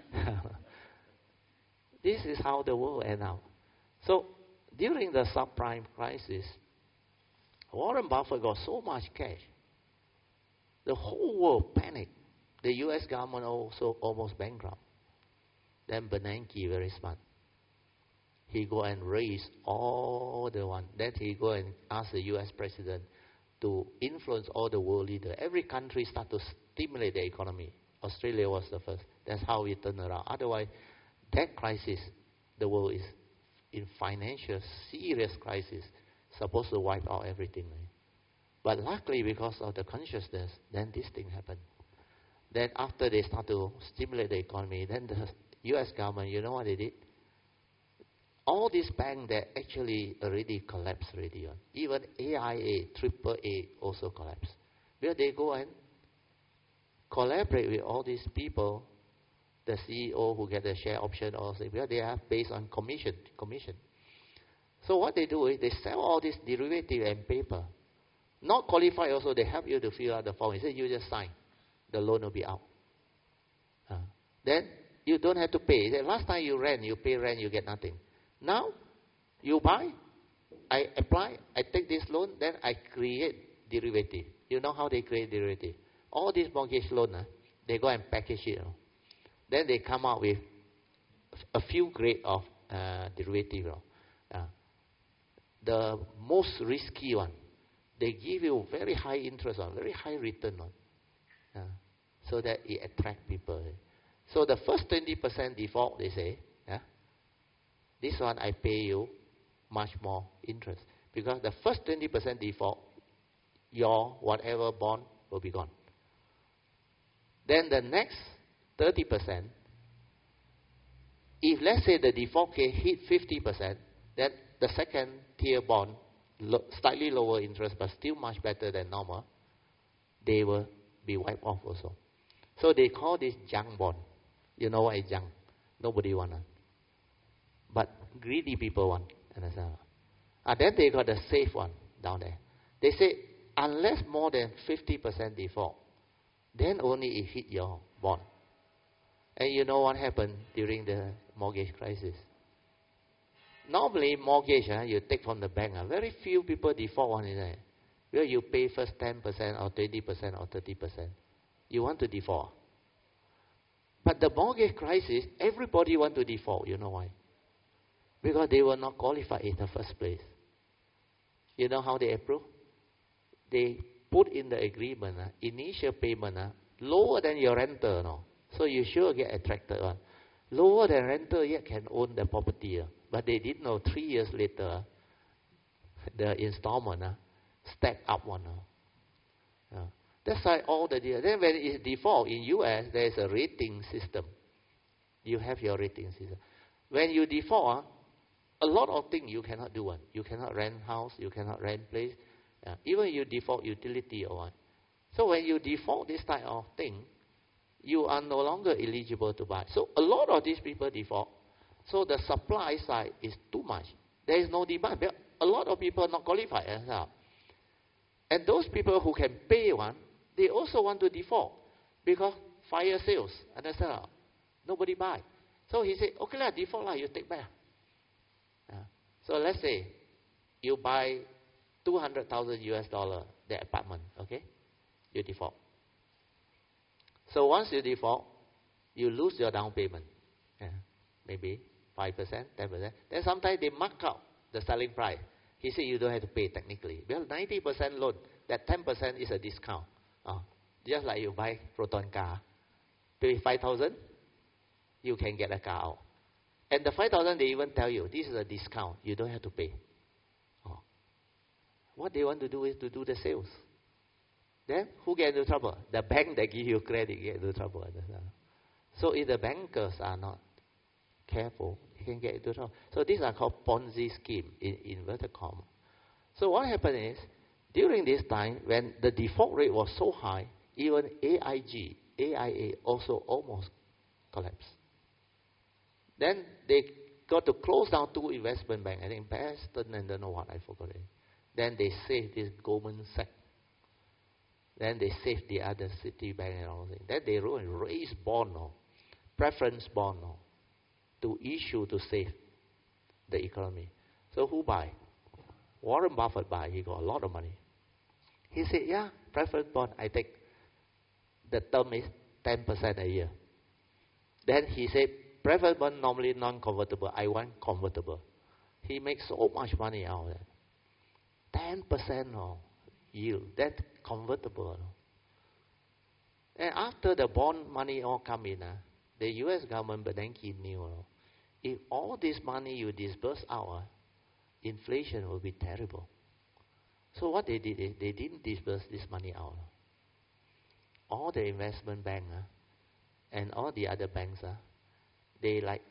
This is how the world ends up. So during the subprime crisis, Warren Buffett got so much cash. The whole world panicked. The U S government also almost bankrupt. Then Bernanke, very smart. He go and raise all the one. Then he go and ask the U S president to influence all the world leaders. Every country start to stimulate the economy. Australia was the first. That's how we turn around. Otherwise, that crisis, the world is in financial serious crisis, supposed to wipe out everything. Right? But luckily, because of the consciousness, then this thing happened. Then after they start to stimulate the economy, then the U S government, you know what they did? All these banks that actually already collapsed already. On. Even A I A, Triple A also collapsed. Where they go and collaborate with all these people, the C E O who get the share option also, where they are based on commission. commission. So what they do is they sell all this derivative and paper. Not qualified also, they help you to fill out the form. They say you just sign. The loan will be out. Uh, then you don't have to pay. Say, last time you rent, you pay rent, you get nothing. Now, you buy, I apply, I take this loan, then I create derivative. You know how they create derivative? All these mortgage loan, uh, they go and package it. You know. Then they come out with a few grade of uh, derivative. You know. uh, the most risky one, they give you very high interest on, very high return on, uh, so that it attract people. So the first twenty percent default, they say, yeah, this one I pay you much more interest. Because the first twenty percent default, your whatever bond will be gone. Then the next thirty percent, if let's say the default case hit fifty percent, then the second tier bond, lo slightly lower interest but still much better than normal, they will be wiped off also. So they call this junk bond. You know what is junk? Nobody want it. But greedy people want. Understand? And then they got the safe one down there. They say, unless more than fifty percent default, then only it hit your bond. And you know what happened during the mortgage crisis? Normally, mortgage, uh, you take from the bank, uh, very few people default on it. Where you pay first ten percent or twenty percent or thirty percent. You want to default. But the mortgage crisis, everybody want to default. You know why? Because they were not qualified in the first place. You know how they approve? They put in the agreement, uh, initial payment, uh, lower than your rental. No? So you sure get attracted. Uh. Lower than rental yet can own the property. Uh. But they didn't know three years later, uh, the installment uh, stack up one. Uh. Uh. That's why all the deal. Then when it's default in U S, there is a rating system. You have your rating system. When you default, uh, a lot of things you cannot do. One. You cannot rent house, you cannot rent place. Uh, even you default utility or what. So when you default this type of thing, you are no longer eligible to buy. So a lot of these people default. So the supply side is too much. There is no demand. A lot of people are not qualified as well. And those people who can pay one, they also want to default. Because fire sales, understand? Nobody buy. So he said, okay, lah, default lah, you take back. Uh, so let's say you buy two hundred thousand U S dollar the apartment, okay? You default. So once you default, you lose your down payment. Yeah, maybe five percent, ten percent. Then sometimes they mark up the selling price. He said you don't have to pay technically. Well, ninety percent loan, that ten percent is a discount. Uh, just like you buy Proton car. Pay five thousand, you can get a car out. And the five thousand, they even tell you, this is a discount. You don't have to pay. Oh. What they want to do is to do the sales. Then who get into trouble? The bank that give you credit get into trouble. So if the bankers are not careful, they can get into trouble. So these are called Ponzi scheme in inverted comma. So what happened is, during this time, when the default rate was so high, even A I G, A I A also almost collapsed. Then they got to close down two investment banks. I think Baston and I don't know what, I forgot it. Then they saved this Goldman Sachs. Then they saved the other Citibank and all that. Then they raised bond, no, preference bond, no, to issue to save the economy. So who buy? Warren Buffett buy. He got a lot of money. He said, yeah, preference bond, I take. The term is ten percent a year. Then he said, preference bond normally non-convertible. I want convertible. He makes so much money out of that. ten percent no, yield. That's convertible. No. And after the bond money all come in, uh, the U S government, but then he knew, no, if all this money you disburse out, uh, inflation will be terrible. So what they did is they didn't disburse this money out. All the investment bank uh, and all the other banks, uh, they like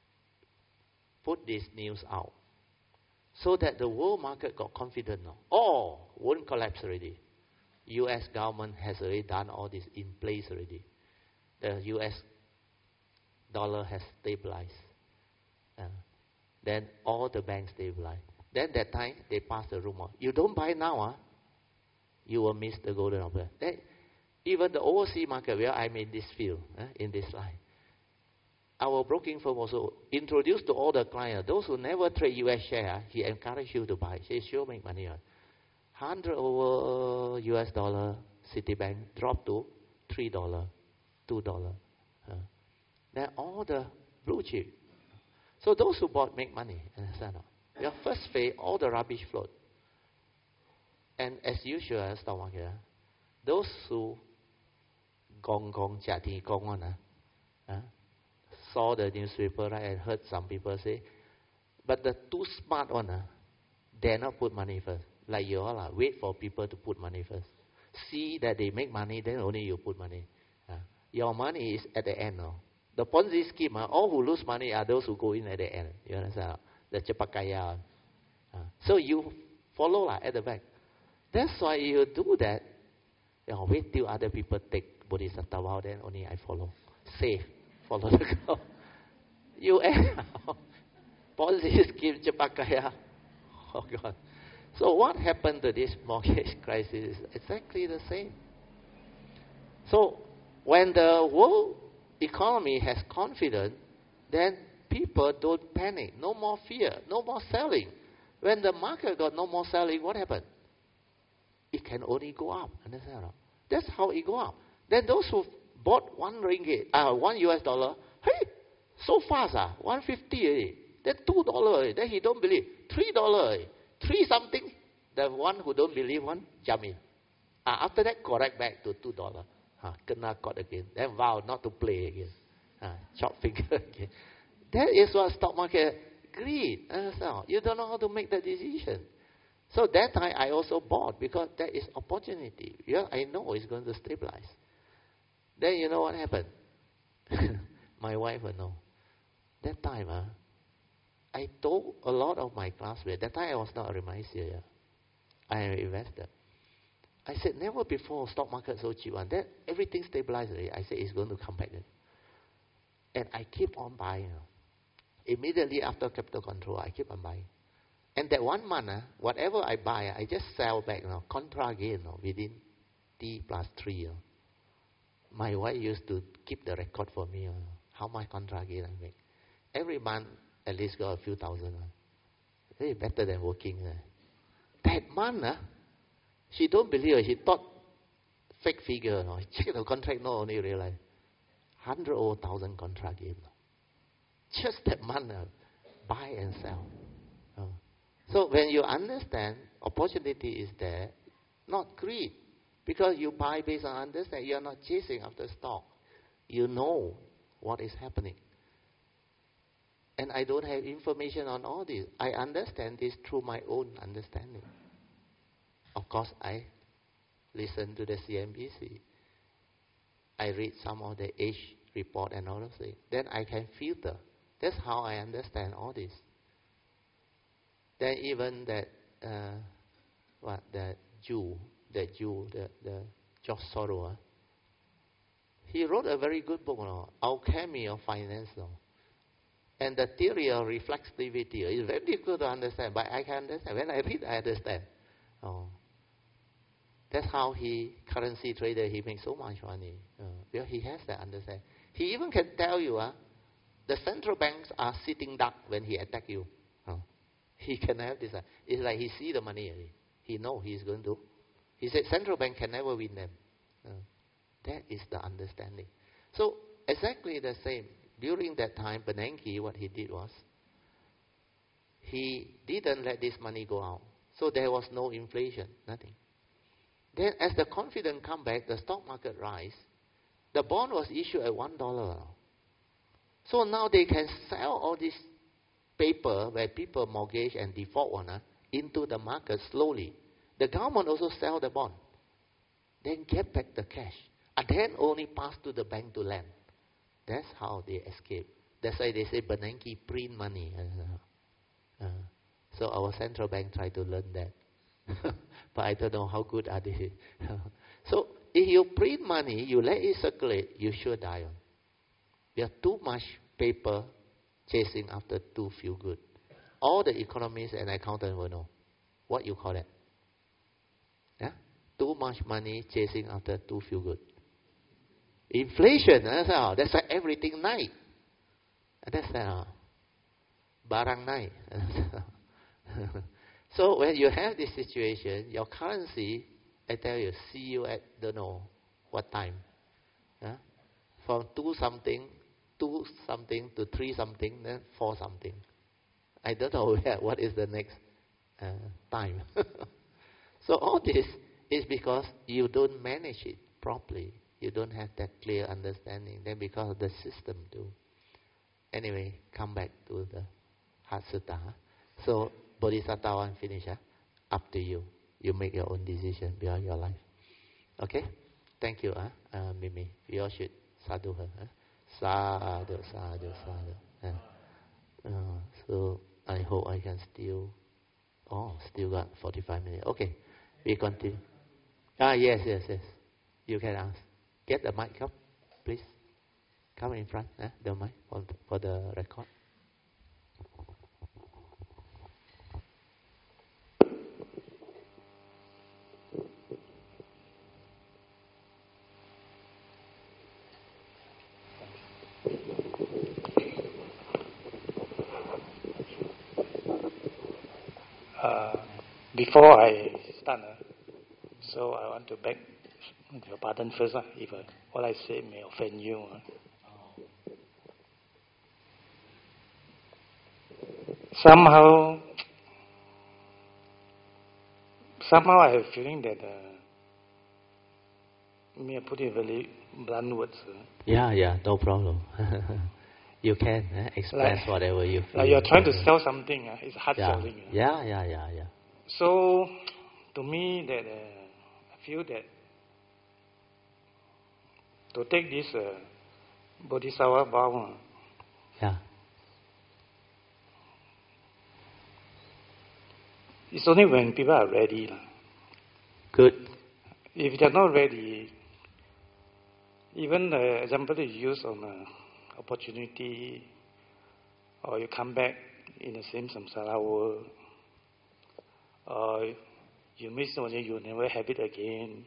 put this news out so that the world market got confident now. Oh, won't collapse already. U S government has already done all this in place already. The U S dollar has stabilized. Uh, then all the banks stabilized. Then that time they passed the rumor. You don't buy now, uh, you will miss the golden opportunity. Then, even the overseas market where I'm in this field, uh, in this line, our broking firm also introduced to all the clients, those who never trade U S share, he encouraged you to buy. He sure make money on. one hundred over U S dollar, Citibank dropped to three dollars, two dollars. Uh, then all the blue chip. So those who bought make money. Understand? Your first phase, all the rubbish float. And as usual, stock market, uh, those who gong gong jia ti gong on, uh, uh, saw the newspaper, right, and heard some people say, but the too smart one, uh, dare not put money first. Like you all, uh, wait for people to put money first. See that they make money, then only you put money. Uh, your money is at the end. No? The Ponzi scheme, uh, all who lose money are those who go in at the end. You understand? The cepat kaya. Uh, so you follow uh, at the back. That's why you do that. You know, wait till other people take bodhisattva vow, then only I follow. Safe. Follow the crowd. You end up. Ponzi scheme, cepat kaya. Oh God. So what happened to this mortgage crisis is exactly the same. So when the world economy has confidence, then people don't panic. No more fear. No more selling. When the market got no more selling, what happened? It can only go up. Understand? That's how it go up. Then those who bought one ringgit, uh, one U S dollar, hey, so fast, ah, one fifty already. Then two dollars. Then he don't believe. Three dollars. Three something. The one who don't believe one, jump in. Uh, after that, correct back to two dollars. Uh, kena caught again. Then vow not to play again. Uh, chop finger again. That is what stock market greed. Understand? You don't know how to make that decision. So that time I also bought because that is opportunity. Yeah, I know it's going to stabilize. Then you know what happened? My wife will know. That time, uh, I told a lot of my classmates, that time I was not a remisier, yeah. I am an investor. I said, never before stock market so cheap one. Then everything stabilized already. I said, it's going to come back then. And I keep on buying. You know. Immediately after capital control, I keep on buying. And that one month, uh, whatever I buy, I just sell back, you know, contra gain, you know, within T plus three. You know. My wife used to keep the record for me, you know, how much contra gain I make. Every month, at least got a few thousand. Uh. Very better than working. Uh. That month, uh, she don't believe it. She thought fake figure. You know. Check the contract, no, only realize hundred or thousand contract gain. Just that month, uh, buy and sell. Uh. So when you understand, opportunity is there, not greed. Because you buy based on understanding, you are not chasing after stock. You know what is happening. And I don't have information on all this. I understand this through my own understanding. Of course, I listen to the C N B C. I read some of the age report and all those things. Then I can filter. That's how I understand all this. Then even that, uh, what, the Jew, the Jew, the, the George Soros, uh, he wrote a very good book, you know, Alchemy of Finance. You know. And the theory of reflexivity is very difficult to understand, but I can understand. When I read, I understand. Oh. That's how he, currency trader, he makes so much money. Uh, because he has that understanding. He even can tell you, uh, the central banks are sitting duck when he attack you. Uh, he can have this. Uh, it's like he see the money already. He know he's going to. He said central bank can never win them. Uh, that is the understanding. So exactly the same. During that time, Bernanke, what he did was, he didn't let this money go out. So there was no inflation, nothing. Then as the confidence come back, the stock market rise, the bond was issued at one dollar. So now they can sell all this paper where people mortgage and default on uh, into the market slowly. The government also sell the bond. Then get back the cash. And then only pass to the bank to lend. That's how they escape. That's why they say Bernanke print money. Uh, uh, so our central bank try to learn that. But I don't know how good are they. So if you print money, you let it circulate, you sure die on. You have too much paper chasing after too few good. All the economists and accountants will know. What you call that? Yeah? Too much money chasing after too few good. Inflation, that's how. That's why everything night. That's how. Barang night. So when you have this situation, your currency, I tell you, see you at don't know what time. Huh? From two something, two something to three something, then four something. I don't know what is the next uh, time. So all this is because you don't manage it properly. You don't have that clear understanding. Then because of the system too. Anyway, come back to the Heart Sutta. So Bodhisattva one finish. Huh? Up to you. You make your own decision beyond your life. Okay? Thank you, huh? uh, Mimi. You all should sadhu her. Huh? Sadhu, sadhu, sadhu. Uh, uh, so I hope I can still. Oh, still got forty-five minutes. Okay, we continue. Ah, yes, yes, yes. You can ask. Get the mic up, please. Come in front, eh? The mic for, for the record. Uh, before I start, uh, so I want to beg your pardon first, uh, if uh, what I say may offend you. Uh. Somehow, somehow I have a feeling that, uh, may I put it very blunt words. Uh, yeah, yeah, no problem. You can uh, express like, whatever you feel. Like you're trying to sell something, uh, it's hard yeah. selling. Uh. Yeah, yeah, yeah, yeah. So, to me, that uh, I feel that to take this uh, Bodhisattva vow, uh, yeah. it's only when people are ready. Uh. Good. If they're not ready, even the example you use on uh, opportunity, or you come back in the same samsara world, or you miss something, you never have it again.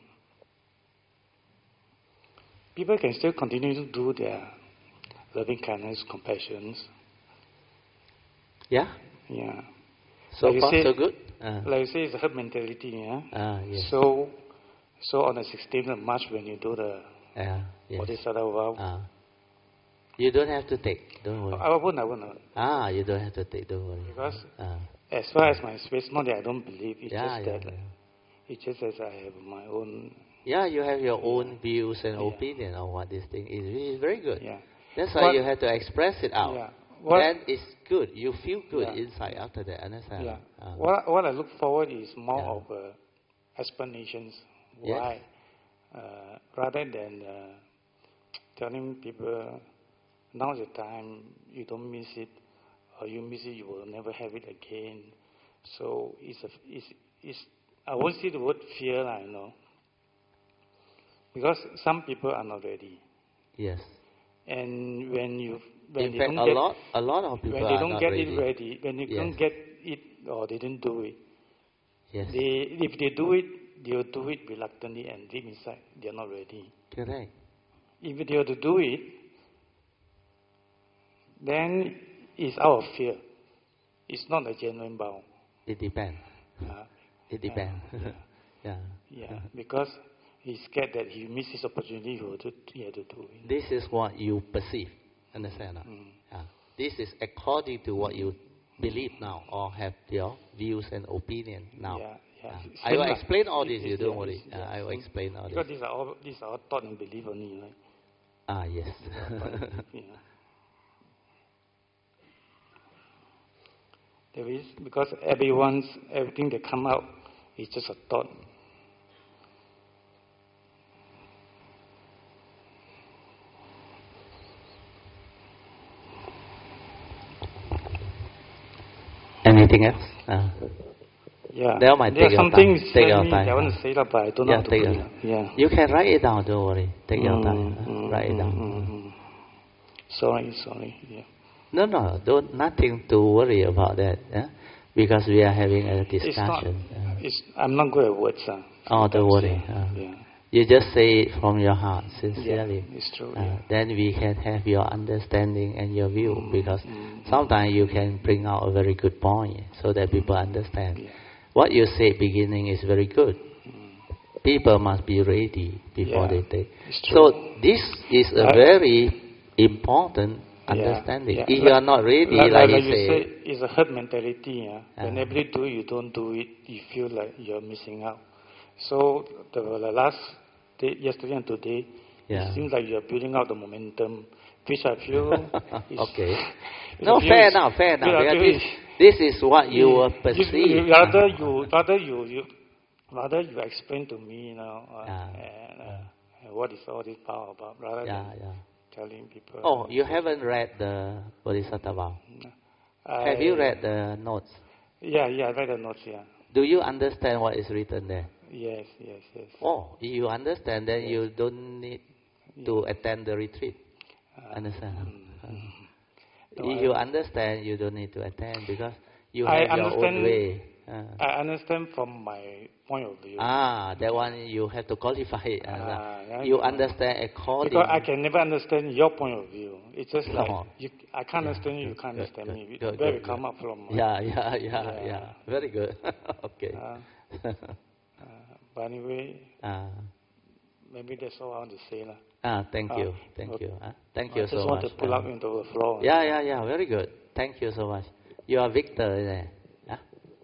People can still continue to do their loving kindness, compassion. Yeah? Yeah. So like far, say, so good? Uh. Like you say, it's a herd mentality. Yeah? Ah, yes. So, so on the sixteenth of March, when you do the yeah, yes. Bodhisattva vow, ah. You don't have to take, don't worry. I won't, I won't. Ah, you don't have to take, don't worry. Because ah. as far as my space, not that I don't believe, it's yeah, just yeah, that yeah. it's just as I have my own. Yeah, you have your yeah. own views and yeah. opinion on what this thing is. It's very good. Yeah. That's why what, you have to express it out. Yeah. What, then it's good. You feel good yeah. inside after that. Understand? Yeah. Uh, what, what I look forward is more yeah. of uh, explanations yes. why, uh, rather than uh, telling people now's the time, you don't miss it, or you miss it, you will never have it again. So it's a, it's, it's, I won't see the word fear, I know. Because some people are not ready. Yes. And when you when in they fact, don't a get, lot a lot of people when they are don't not get ready. it ready, when they yes. don't get it or they didn't do it, yes. they if they do it, they'll do it reluctantly and deep inside they're not ready. Correct. If they were to do it, then it's out of fear. It's not a genuine vow. It depends. Uh, it depends. Yeah. yeah. Yeah, because he's scared that he misses his opportunity, he, will do, he had to do it. This is what you perceive. Understand? Mm. Yeah. This is according to what you believe now or have your views and opinion now. Yeah, yeah. Yeah. I will explain all this, it, you don't yeah, worry. yeah, uh, I will explain all because this. Because these are all these are all thought and belief only, right? Ah, yes. Yeah, but, yeah. There is, because everyone's, everything that come out is just a thought. Anything else? Uh, yeah. There might there take are your some things time. Take your me time. I want to say that, but I don't know yeah, how to take put your, it. Yeah. You can write it down, don't worry. Take your Mm, time. uh, mm, write it mm, down. mm, mm. Sorry, sorry. Yeah. No, no, don't, nothing to worry about that. Yeah? Because we are having a It's not, discussion. uh, it's, I'm not good at words. Uh, oh, don't sometimes, worry. yeah, uh, yeah. You just say it from your heart, Yeah, sincerely. it's true. Uh, Yeah. Then we can have your understanding and your view, Mm, because mm, sometimes you can bring out a very good point so that people understand. Yeah. What you say beginning is very good. Mm. People must be ready before Yeah, they take. it's true. So this is a Right. very important understanding. Yeah, If yeah. you are not ready, like, like, like he you say, say, it's a herd mentality. Yeah? Ah. Whenever you do, you don't do it, you feel like you're missing out. So the, the last day, yesterday and today, Yeah. it seems like you're building out the momentum, which I feel is, okay. which No, I feel fair is- enough, fair which I enough. Because feel this, is- this is what you will perceive. You, rather uh, you, rather you, you, rather you explain to me, you know, uh, Yeah, and, uh, and what is all this power about, rather yeah, than yeah. telling people. Oh, you haven't read the Bodhisattva. I, Have you read the notes? Yeah, yeah, I read the notes. Yeah. Do you understand what is written there? Yes, yes, yes. Oh, if you understand, then Yes. you don't need to attend the retreat. Uh, Understand? mm, Uh, mm. If No, you I- understand, you don't need to attend, because you I have your own understand- way. Uh, I understand from my point of view. ah, that one you have to qualify it. Uh, Ah, yeah, you yeah. understand according. Because I can never understand your point of view. It's just like No. you, I can't Yeah, understand you, you good, can't good, understand good, me. good, Where good, we come good. up from. uh, Yeah, yeah, yeah, Yeah. yeah. Very good. Okay. Uh, uh, but anyway, Ah, maybe that's all I want to say. lah. ah, thank Ah, you, thank okay. you. ah. Thank I you just so want much. to pull ah. up into the floor. Yeah, yeah, yeah. Very good. Thank you so much. You are Victor, isn't it? Yeah?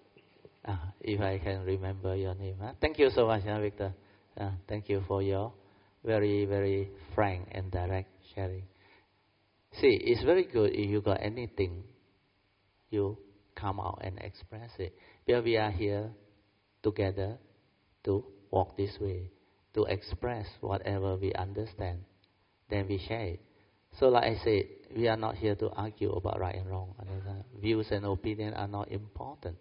Ah, if I can remember your name. Huh? Thank you so much, huh, Victor. Uh, thank you for your very, very frank and direct sharing. See, it's very good if you got anything, you come out and express it. Because we are here together to walk this way, to express whatever we understand. Then we share it. So like I said, we are not here to argue about right and wrong. Understand? Views and opinions are not important.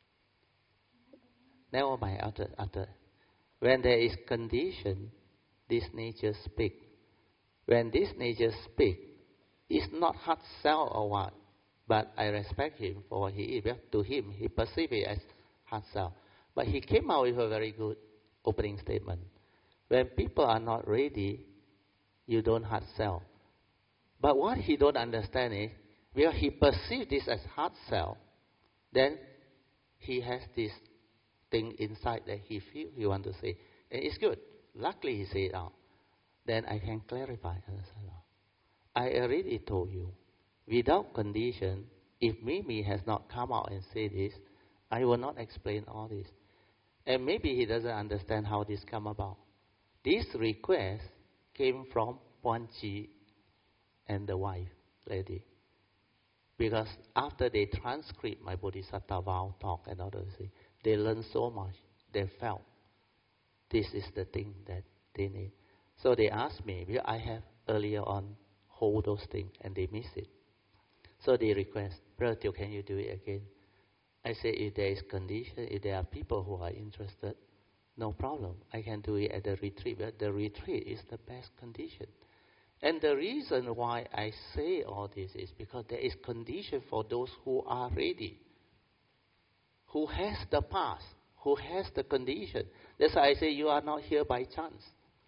Never mind, after, after. When there is condition, this nature speak. When this nature speak, it's not hard sell or what, but I respect him for what he is. Because to him, he perceives it as hard sell. But he came out with a very good opening statement. When people are not ready, you don't hard sell. But what he don't understand is, because he perceives this as hard sell, then he has this thing inside that he feels he want to say. And it's good. Luckily he said it out. Then I can clarify. I already told you, without condition, if Mimi has not come out and said this, I will not explain all this. And maybe he doesn't understand how this come about. This request came from Puan Chi and the wife, lady. Because after they transcribed my Bodhisattva vow talk and other things, they learned so much. They felt this is the thing that they need. So they asked me, because I have earlier on hold those things and they miss it. So they request, Brother Teo, can you do it again? I say, if there is condition, if there are people who are interested, no problem. I can do it at the retreat. But the retreat is the best condition. And the reason why I say all this is because there is condition for those who are ready, who has the past, who has the condition. That's why I say you are not here by chance.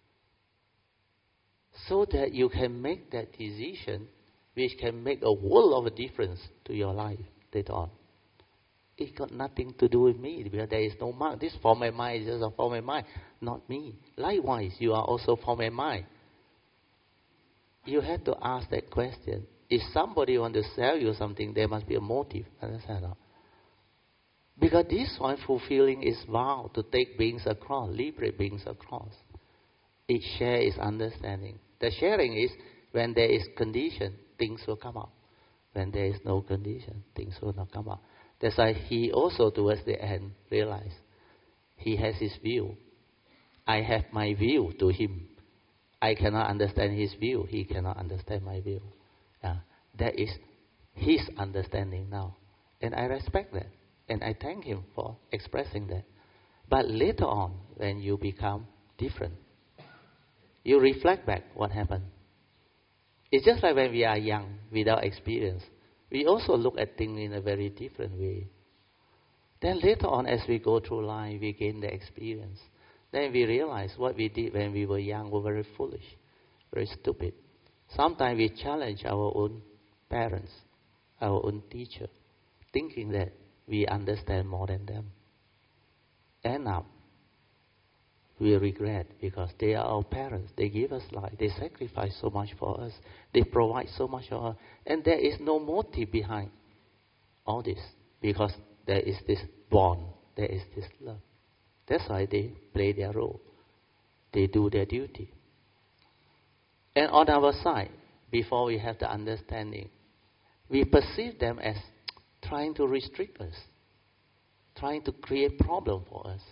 So that you can make that decision which can make a world of a difference to your life later on. It got nothing to do with me because there is no mind. This form and mind is just a form and mind, not me. Likewise, you are also form and mind. You have to ask that question. If somebody wants to sell you something, there must be a motive. Understand? Because this one fulfilling his vow to take beings across, liberate beings across. It share is understanding. The sharing is when there is condition, things will come out. When there is no condition, things will not come out. That's why he also towards the end realized he has his view. I have my view to him. I cannot understand his view. He cannot understand my view. Uh, that is his understanding now. And I respect that. And I thank him for expressing that. But later on, when you become different, you reflect back what happened. It's just like when we are young, without experience. We also look at things in a very different way. Then later on, as we go through life, we gain the experience. Then we realize what we did when we were young was very foolish, very stupid. Sometimes we challenge our own parents, our own teacher, thinking that we understand more than them. End up, we regret because they are our parents. They give us life. They sacrifice so much for us. They provide so much for us. And there is no motive behind all this because there is this bond. There is this love. That's why they play their role. They do their duty. And on our side, before we have the understanding, we perceive them as trying to restrict us, trying to create problem for us.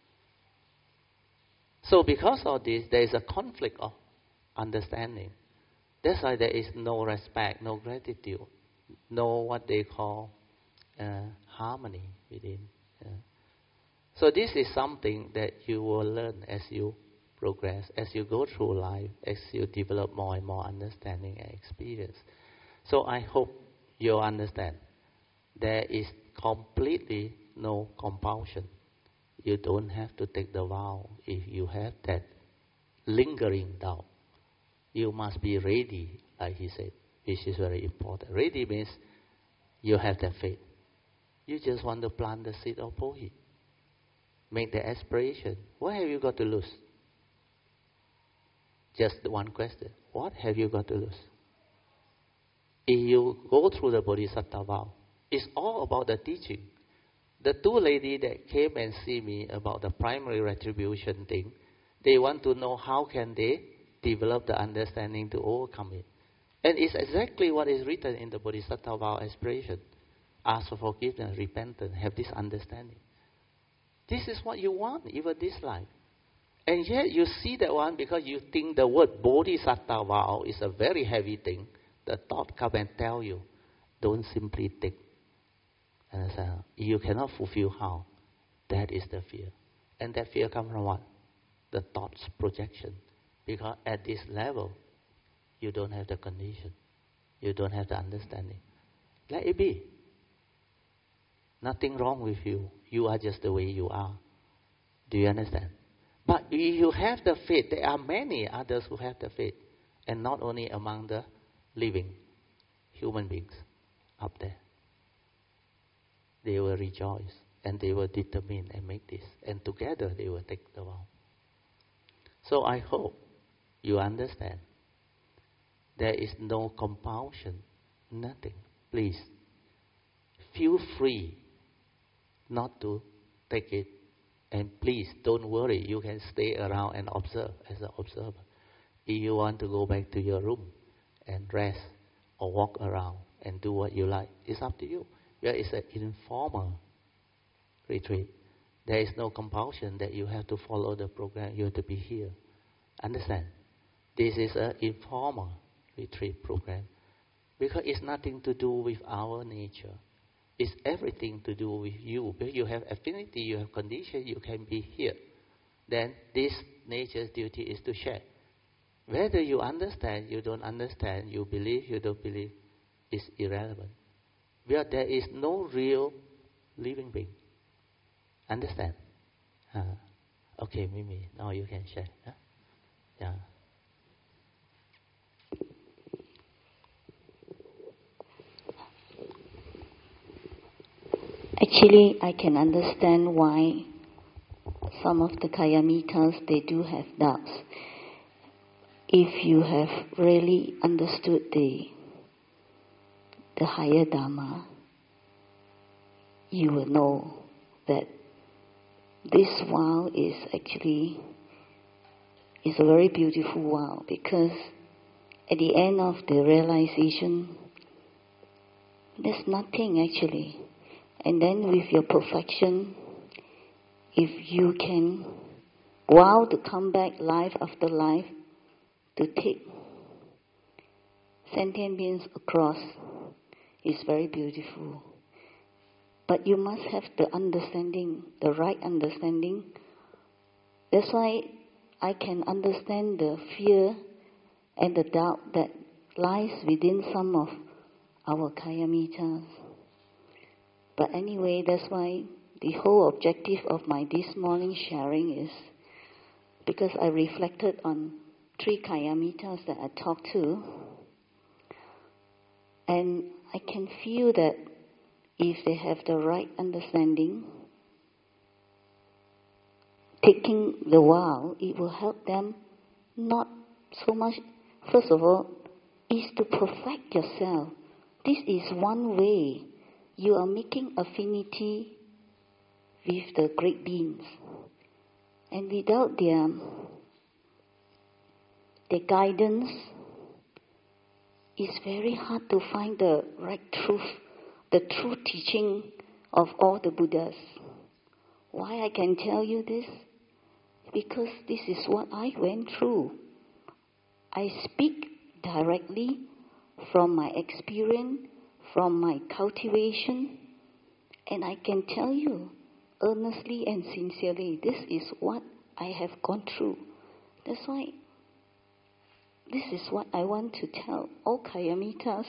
So because of this, there is a conflict of understanding. That's why there is no respect, no gratitude, no what they call uh, harmony within. Uh. So this is something that you will learn as you progress, as you go through life, as you develop more and more understanding and experience. So I hope you understand. There is completely no compulsion. You don't have to take the vow if you have that lingering doubt. You must be ready, like he said, which is very important. Ready means you have that faith. You just want to plant the seed of Pohi. Make the aspiration. What have you got to lose? Just one question. What have you got to lose? If you go through the Bodhisattva vow, it's all about the teaching. The two ladies that came and see me about the primary retribution thing, they want to know how can they develop the understanding to overcome it. And it's exactly what is written in the Bodhisattva vow aspiration. Ask for forgiveness, repentance, have this understanding. This is what you want, even this life. And yet you see that one because you think the word Bodhisattva vow is a very heavy thing. The thought come and tell you, don't simply take. And I say, you cannot fulfill how? That is the fear. And that fear comes from what? The thought's projection. Because at this level, you don't have the condition. You don't have the understanding. Let it be. Nothing wrong with you. You are just the way you are. Do you understand? But if you have the faith, there are many others who have the faith. And not only among the living human beings up there. They will rejoice and they will determine and make this. And together they will take the vow. So I hope you understand. There is no compulsion, nothing. Please, feel free not to take it. And please, don't worry. You can stay around and observe as an observer. If you want to go back to your room and rest or walk around and do what you like, it's up to you. There is an informal retreat. There is no compulsion that you have to follow the program. You have to be here. Understand? This is an informal retreat program because it's nothing to do with our nature. It's everything to do with you. Because you have affinity, you have condition, you can be here. Then this nature's duty is to share. Whether you understand, you don't understand, you believe, you don't believe, is irrelevant. Where there is no real living being. Understand? Uh, okay, Mimi, now you can share. Huh? Yeah. Actually, I can understand why some of the Kayamikas, they do have doubts. If you have really understood the the higher Dharma, you will know that this vow is actually is a very beautiful vow because at the end of the realization, there's nothing actually. And then with your perfection, if you can vow to come back life after life to take sentient beings across, is very beautiful. But you must have the understanding, the right understanding. That's why I can understand the fear and the doubt that lies within some of our Kayamitas. But anyway, that's why the whole objective of my this morning sharing is because I reflected on three Kayamitas that I talked to, and I can feel that if they have the right understanding, taking the vow, it will help them not so much. First of all, is to perfect yourself. This is one way you are making affinity with the great beings. And without their, their guidance, it's very hard to find the right truth, the true teaching of all the Buddhas. Why I can tell you this? Because this is what I went through. I speak directly from my experience, from my cultivation, and I can tell you earnestly and sincerely, this is what I have gone through. That's why this is what I want to tell all Kayamitas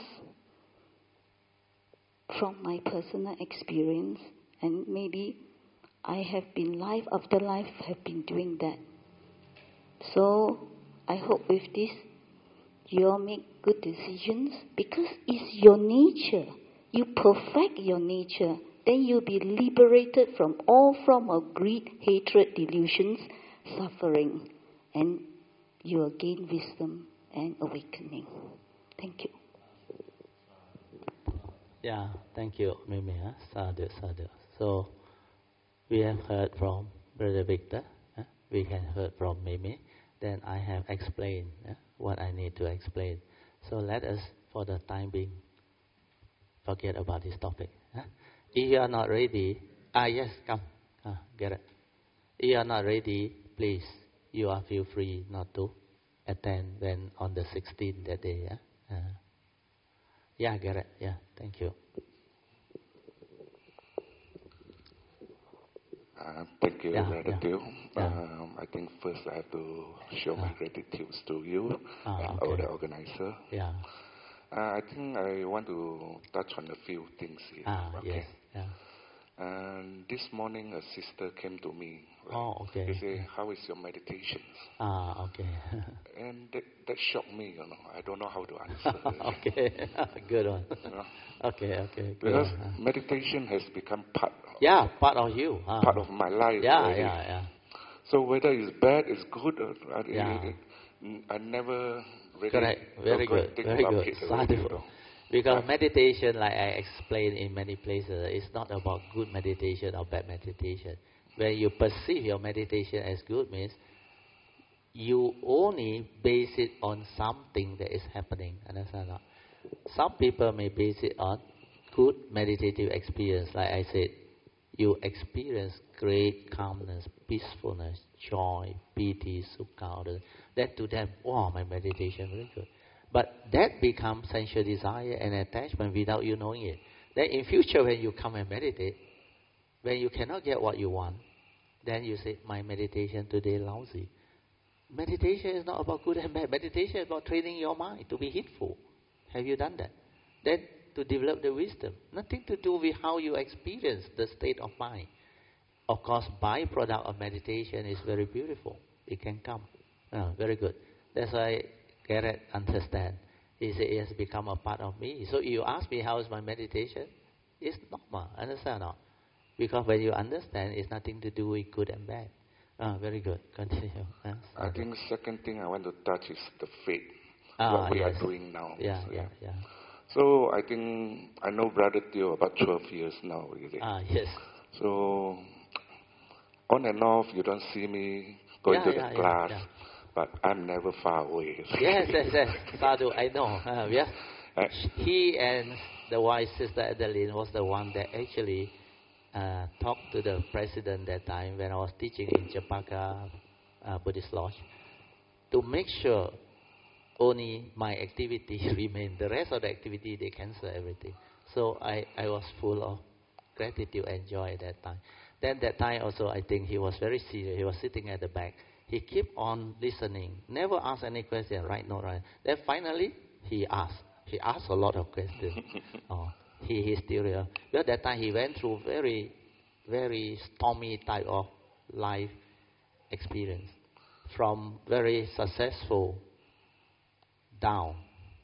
from my personal experience, and maybe I have been life after life have been doing that. So I hope with this you all make good decisions, because it's your nature. You perfect your nature, then you'll be liberated from all form of greed, hatred, delusions, suffering, and you will gain wisdom and awakening. Thank you. Yeah, thank you, Mimi. Huh? Sadhu, sadhu. So we have heard from Brother Victor. Huh? We have heard from Mimi. Then I have explained huh, what I need to explain. So let us, for the time being, forget about this topic. Huh? If you are not ready, ah yes, come, ah, get it. If you are not ready, please, you are feel free not to attend when on the sixteenth that day. Yeah, uh, yeah, get it. Yeah, thank you. Uh, thank you, Yeah, Brother yeah, Teoh. yeah. Um, I think first I have to show my Ah. gratitude to you Ah, and okay. all the organizer. Yeah. Uh, I think I want to touch on a few things here. Ah, okay. yes. Yeah. And this morning a sister came to me. Right? Oh, okay. She said, "How is your meditations?" Ah, okay. And that, that shocked me. You know, I don't know how to answer. Okay, good one. You know? Okay, okay, good Because one. Huh? meditation has become part. Yeah, part of you. Huh? Part of my life. Yeah, already. yeah, yeah. So whether it's bad, it's good, or, or Yeah. it, it, I never really Correct. Very go- go good. think Very about good. it already, you Sadhu. know. Because Yeah. meditation, like I explained in many places, it's not about good meditation or bad meditation. When you perceive your meditation as good, means you only base it on something that is happening. Understand or not? Some people may base it on good meditative experience. Like I said, you experience great calmness, peacefulness, joy, piti, sukha. That to them, wow, my meditation very good. But that becomes sensual desire and attachment without you knowing it. Then in future when you come and meditate, when you cannot get what you want, then you say, my meditation today lousy. Meditation is not about good and bad. Meditation is about training your mind to be heedful. Have you done that? Then to develop the wisdom. Nothing to do with how you experience the state of mind. Of course, byproduct of meditation is very beautiful. It can come. Oh, very good. That's why Garrett understand. He said it has become a part of me. So you ask me how is my meditation? It's normal. Understand or not? Because when you understand, it's nothing to do with good and bad. Ah, very good. Continue. Ah, I think second thing I want to touch is the faith. ah, what we yes. are doing now. Yeah, So, yeah, yeah. So I think I know Brother Teoh about twelve years now. Really. Ah, yes. So on and off, you don't see me going Yeah, to yeah, the yeah, class, yeah. but I'm never far away. Yes, yes, yes. Sadhu, I know. Uh, yes. Uh, He and the wise sister Adeline was the one that actually uh, talked to the president that time when I was teaching in Chempaka uh, Buddhist Lodge to make sure only my activity remained. The rest of the activity, they cancel everything. So I, I was full of gratitude and joy at that time. Then that time also, I think he was very serious. He was sitting at the back. He kept on listening, never asked any question, right, no, right. Then finally, he asked. He asked a lot of questions. oh, he, he still real. Well, that time he went through very, very stormy type of life experience. From very successful down,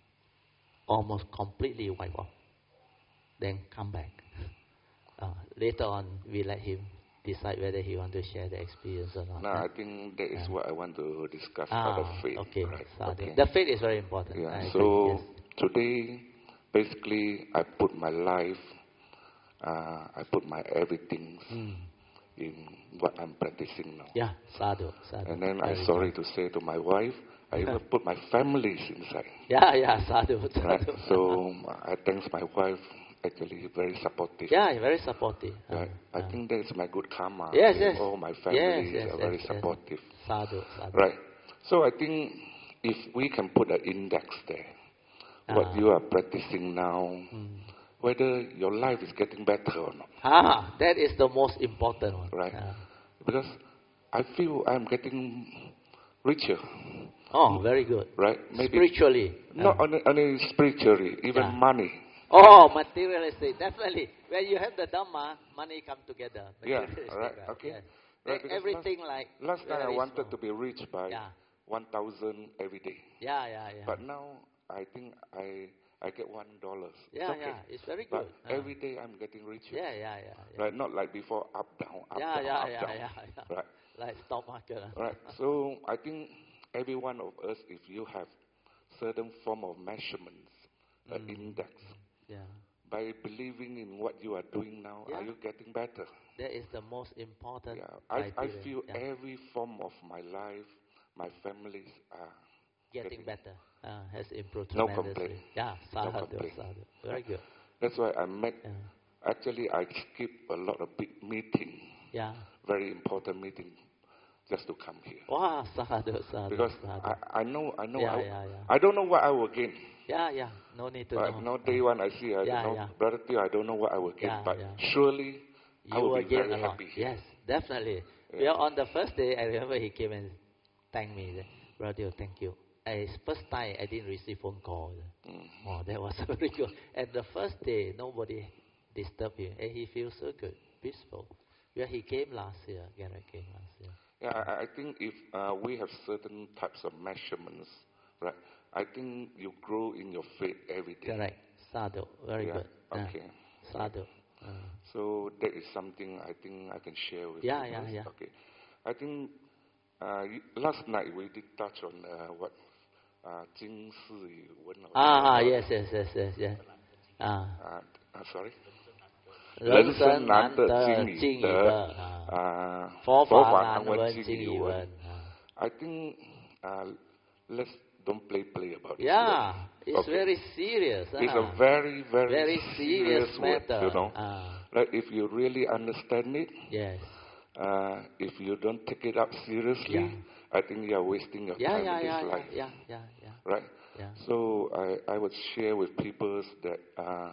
almost completely wiped off. Then come back. Uh, later on, we let him decide whether he want to share the experience or not. No, I think that is uh, what I want to discuss ah, about faith. Okay. Right? okay. The faith is very important. Yeah. I so agree, yes. Today, basically, I put my life, uh, I put my everything mm. in what I'm practicing now. Yeah, sadhu, sadhu. And then very I'm sorry good. to say to my wife, I even put my families inside. Yeah, yeah, sadhu, sadhu. Right? So I thank my wife. Actually, very supportive. Yeah, very supportive. Right. Uh, I uh. think that is my good karma. Yes, yes. All my families yes, yes, are very yes, supportive. Yes. Sadhu, sadhu. Right. So I think if we can put an index there, uh, what you are practicing now, mm. whether your life is getting better or not. Ah, that is the most important one. Right. Uh. Because I feel I'm getting richer. Oh, very good. Right. Maybe spiritually. Not uh. only, only spiritually, even yeah. money. Oh, materialistic, definitely. When you have the Dhamma, money come together. Yeah, right, okay. Yes. Right, everything last, like Last time I wanted small. to be rich by yeah. one thousand every day. Yeah, yeah, yeah. But now I think I I get one dollar. Yeah, okay. yeah, it's very but good. But uh. every day I'm getting richer. Yeah, yeah, yeah. yeah. Right, not like before, up, down, up, yeah, down, yeah, up, yeah, down. Yeah, yeah. Right. Like stock market. Right, so I think every one of us, if you have certain form of measurements, mm. an index, yeah. by believing in what you are doing now, yeah. are you getting better? That is the most important. Yeah, I, I feel yeah. every form of my life, my families are getting, getting better. Uh, has improved no tremendously. complaint. Yeah, sadhu, no complaint. sadhu. Very good. That's why I met. Yeah. Actually, I skip a lot of big meetings. Yeah. Very important meeting, just to come here. Wow, sadhu, sadhu. Because sadhu. I, I know, I know, yeah, I, yeah, yeah. I don't know what I will gain. Yeah, yeah. No need to but know. No day one I see, I yeah, don't know. Yeah. Brother Teo, I don't know what I will gain. Yeah, but yeah. surely you I will, will be gain very a lot. happy. Yes, definitely. Yeah. Well, on the first day, I remember he came and thanked me. Brother Teo, thank you. I, first time I didn't receive phone call. Mm. Oh, that was very good. And the first day, nobody disturbed him. And he feels so good, peaceful. Well, he came last year. Garrett came last year. Yeah, I, I think if uh, we have certain types of measurements, right, I think you grow in your faith every day. Correct. Sadhu. Very yeah. good. Okay. Uh, sadhu. Uh. So that is something I think I can share with yeah, you. Yeah, yeah, yeah. Okay. I think uh, last night we did touch on uh, what uh, Jing Si Wen. Ah, yes, yes, yes, yes, yes. Ah. Uh, uh, sorry. 人生难得经已得，啊，佛法难闻经已闻。 I think uh, let's don't play play about it. Yeah, it's okay. very serious. It's uh, a very very, very serious, serious matter. Word, you know, uh, like if you really understand it. Yes. Uh, if you don't take it up seriously, yeah. I think you are wasting your yeah, time yeah, in this yeah, life. Yeah, yeah, yeah. Right? Yeah. So I, I would share with people that, uh,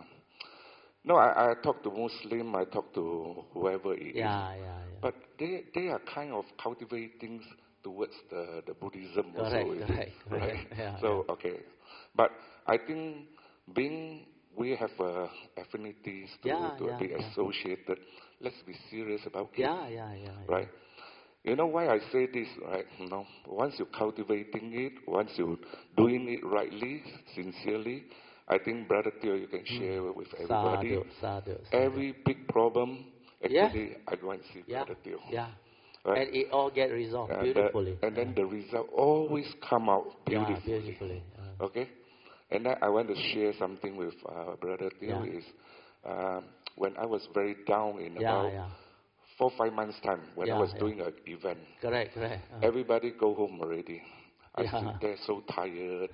no, I, I talk to Muslim, I talk to whoever it yeah, is. Yeah, yeah. But they, they are kind of cultivating towards the, the Buddhism correct, also. Correct, correct. Right? Yeah, so, yeah. okay. But I think being, we have uh, affinities to, yeah, to yeah, be yeah. associated. Let's be serious about it. Yeah, yeah, yeah, yeah. Right? You know why I say this, right? You know, once you're cultivating it, once you're doing it rightly, sincerely, I think, Brother Teo, you can share mm. with everybody. Sadhu, sadhu, sadhu. Every big problem, actually, yeah. I go and see yeah. Brother Teo. Yeah. Right? And it all get resolved and beautifully. The, and yeah. then the result always come out beautifully. Yeah, beautifully. Uh. Okay? And then I want to share something with uh, Brother Teo yeah. is, um, when I was very down in yeah, about yeah. four, five months' time, when yeah, I was yeah. doing an event. Correct, correct. Uh. Everybody go home already. I yeah. sit there so tired.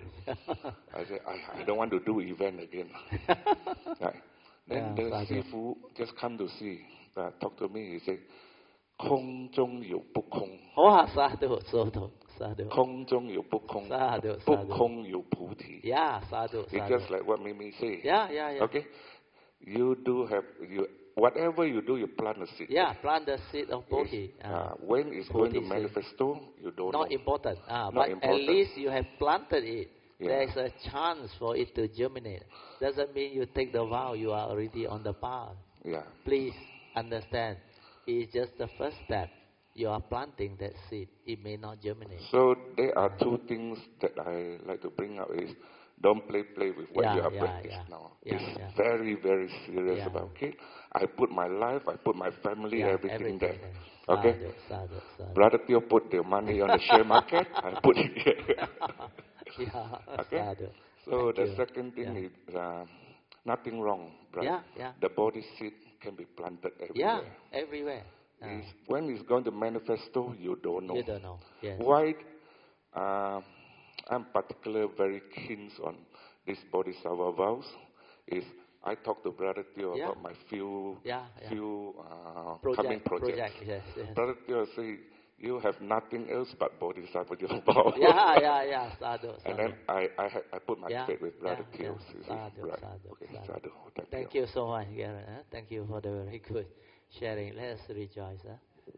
I said, I, I don't want to do event again. Right. Then yeah, the Sifu just come to see. uh, talked to me. He said, 空中有不空。 好啊，沙土，沙土，沙土。 空中有不空。 沙土， 不沙土。 空有菩提。 Yeah, 沙土， It's 沙土。 just like what Mimi say. Yeah, yeah, yeah. Okay, you do have you whatever you do, you plant a seed. Yeah, plant the seed of Yes. Bodhi. Uh, Uh, when it's going to Bodhi seed. manifesto, you don't Not know. important. Ah, Not but important. at least you have planted it. Yeah. There's a chance for it to germinate. Doesn't mean you take the vow, you are already on the path. Yeah. Please understand, it's just the first step. You are planting that seed. It may not germinate. So there are two things that I like to bring up is don't play play with what Yeah, you are yeah, practicing yeah. now. Yeah, it's yeah. very, very serious Yeah. about it. I put my life, I put my family, Yeah, everything, everything there. there. Okay? Sadhu, sadhu, sadhu. Brother Theo put the money on the share market, I put it here. Yeah, Okay? sadhu. So Thank the you. second thing Yeah. is uh, nothing wrong, brother. Yeah, yeah. The body seed can be planted Yeah, everywhere. everywhere. Ah, It's, when it's going to manifesto, you don't know. you don't know. Yes. Why uh, I'm particularly very keen on this Bodhisattva vows is I talked to Brother Theo Yeah. about my few Yeah, yeah. few uh, Project, coming projects. project, yes, yes. Brother Theo say you have nothing else but Bodhisattva vow. Yeah, yeah, yeah. Sadhu, sadhu. And then I I, had, I put my Yeah, faith with Brother yeah, Theo. yeah. You see? Sadhu, Right. sadhu, Okay, sadhu. sadhu. Thank, Thank you. you so much, Garrett. Huh? Thank you for the very good sharing. Let us rejoice. Huh?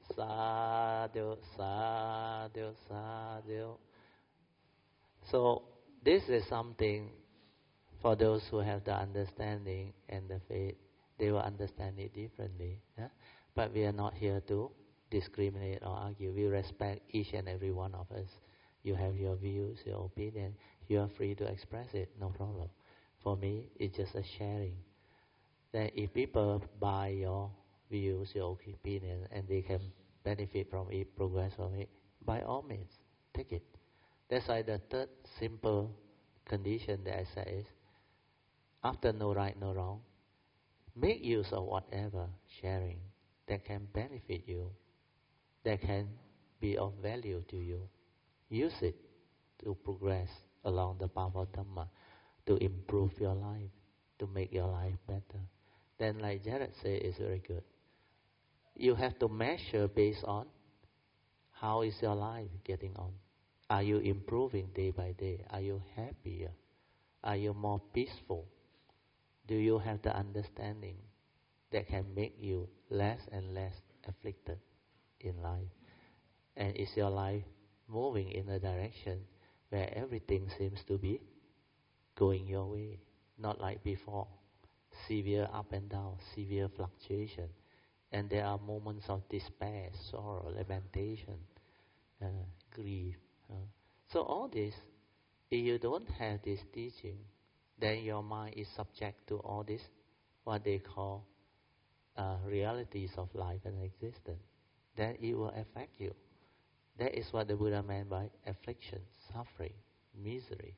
Sadhu, sadhu, sadhu. So this is something for those who have the understanding and the faith. They will understand it differently. Huh? But we are not here to discriminate or argue. We respect each and every one of us. You have your views, your opinion. You are free to express it, no problem. For me, it's just a sharing. Then if people buy your views, your opinion, and they can benefit from it, progress from it, by all means, take it. That's why the third simple condition that I said is, after no right, no wrong, make use of whatever sharing that can benefit you, that can be of value to you. Use it to progress along the path of Dhamma, to improve your life, to make your life better. Then like Jared said, it's very good. You have to measure based on how is your life getting on. Are you improving day by day? Are you happier? Are you more peaceful? Do you have the understanding that can make you less and less afflicted in life? And is your life moving in a direction where everything seems to be going your way? Not like before. Severe up and down, severe fluctuation. And there are moments of despair, sorrow, lamentation, uh, grief. Uh. So all this, if you don't have this teaching, then your mind is subject to all this, what they call uh, realities of life and existence. Then it will affect you. That is what the Buddha meant by affliction, suffering, misery,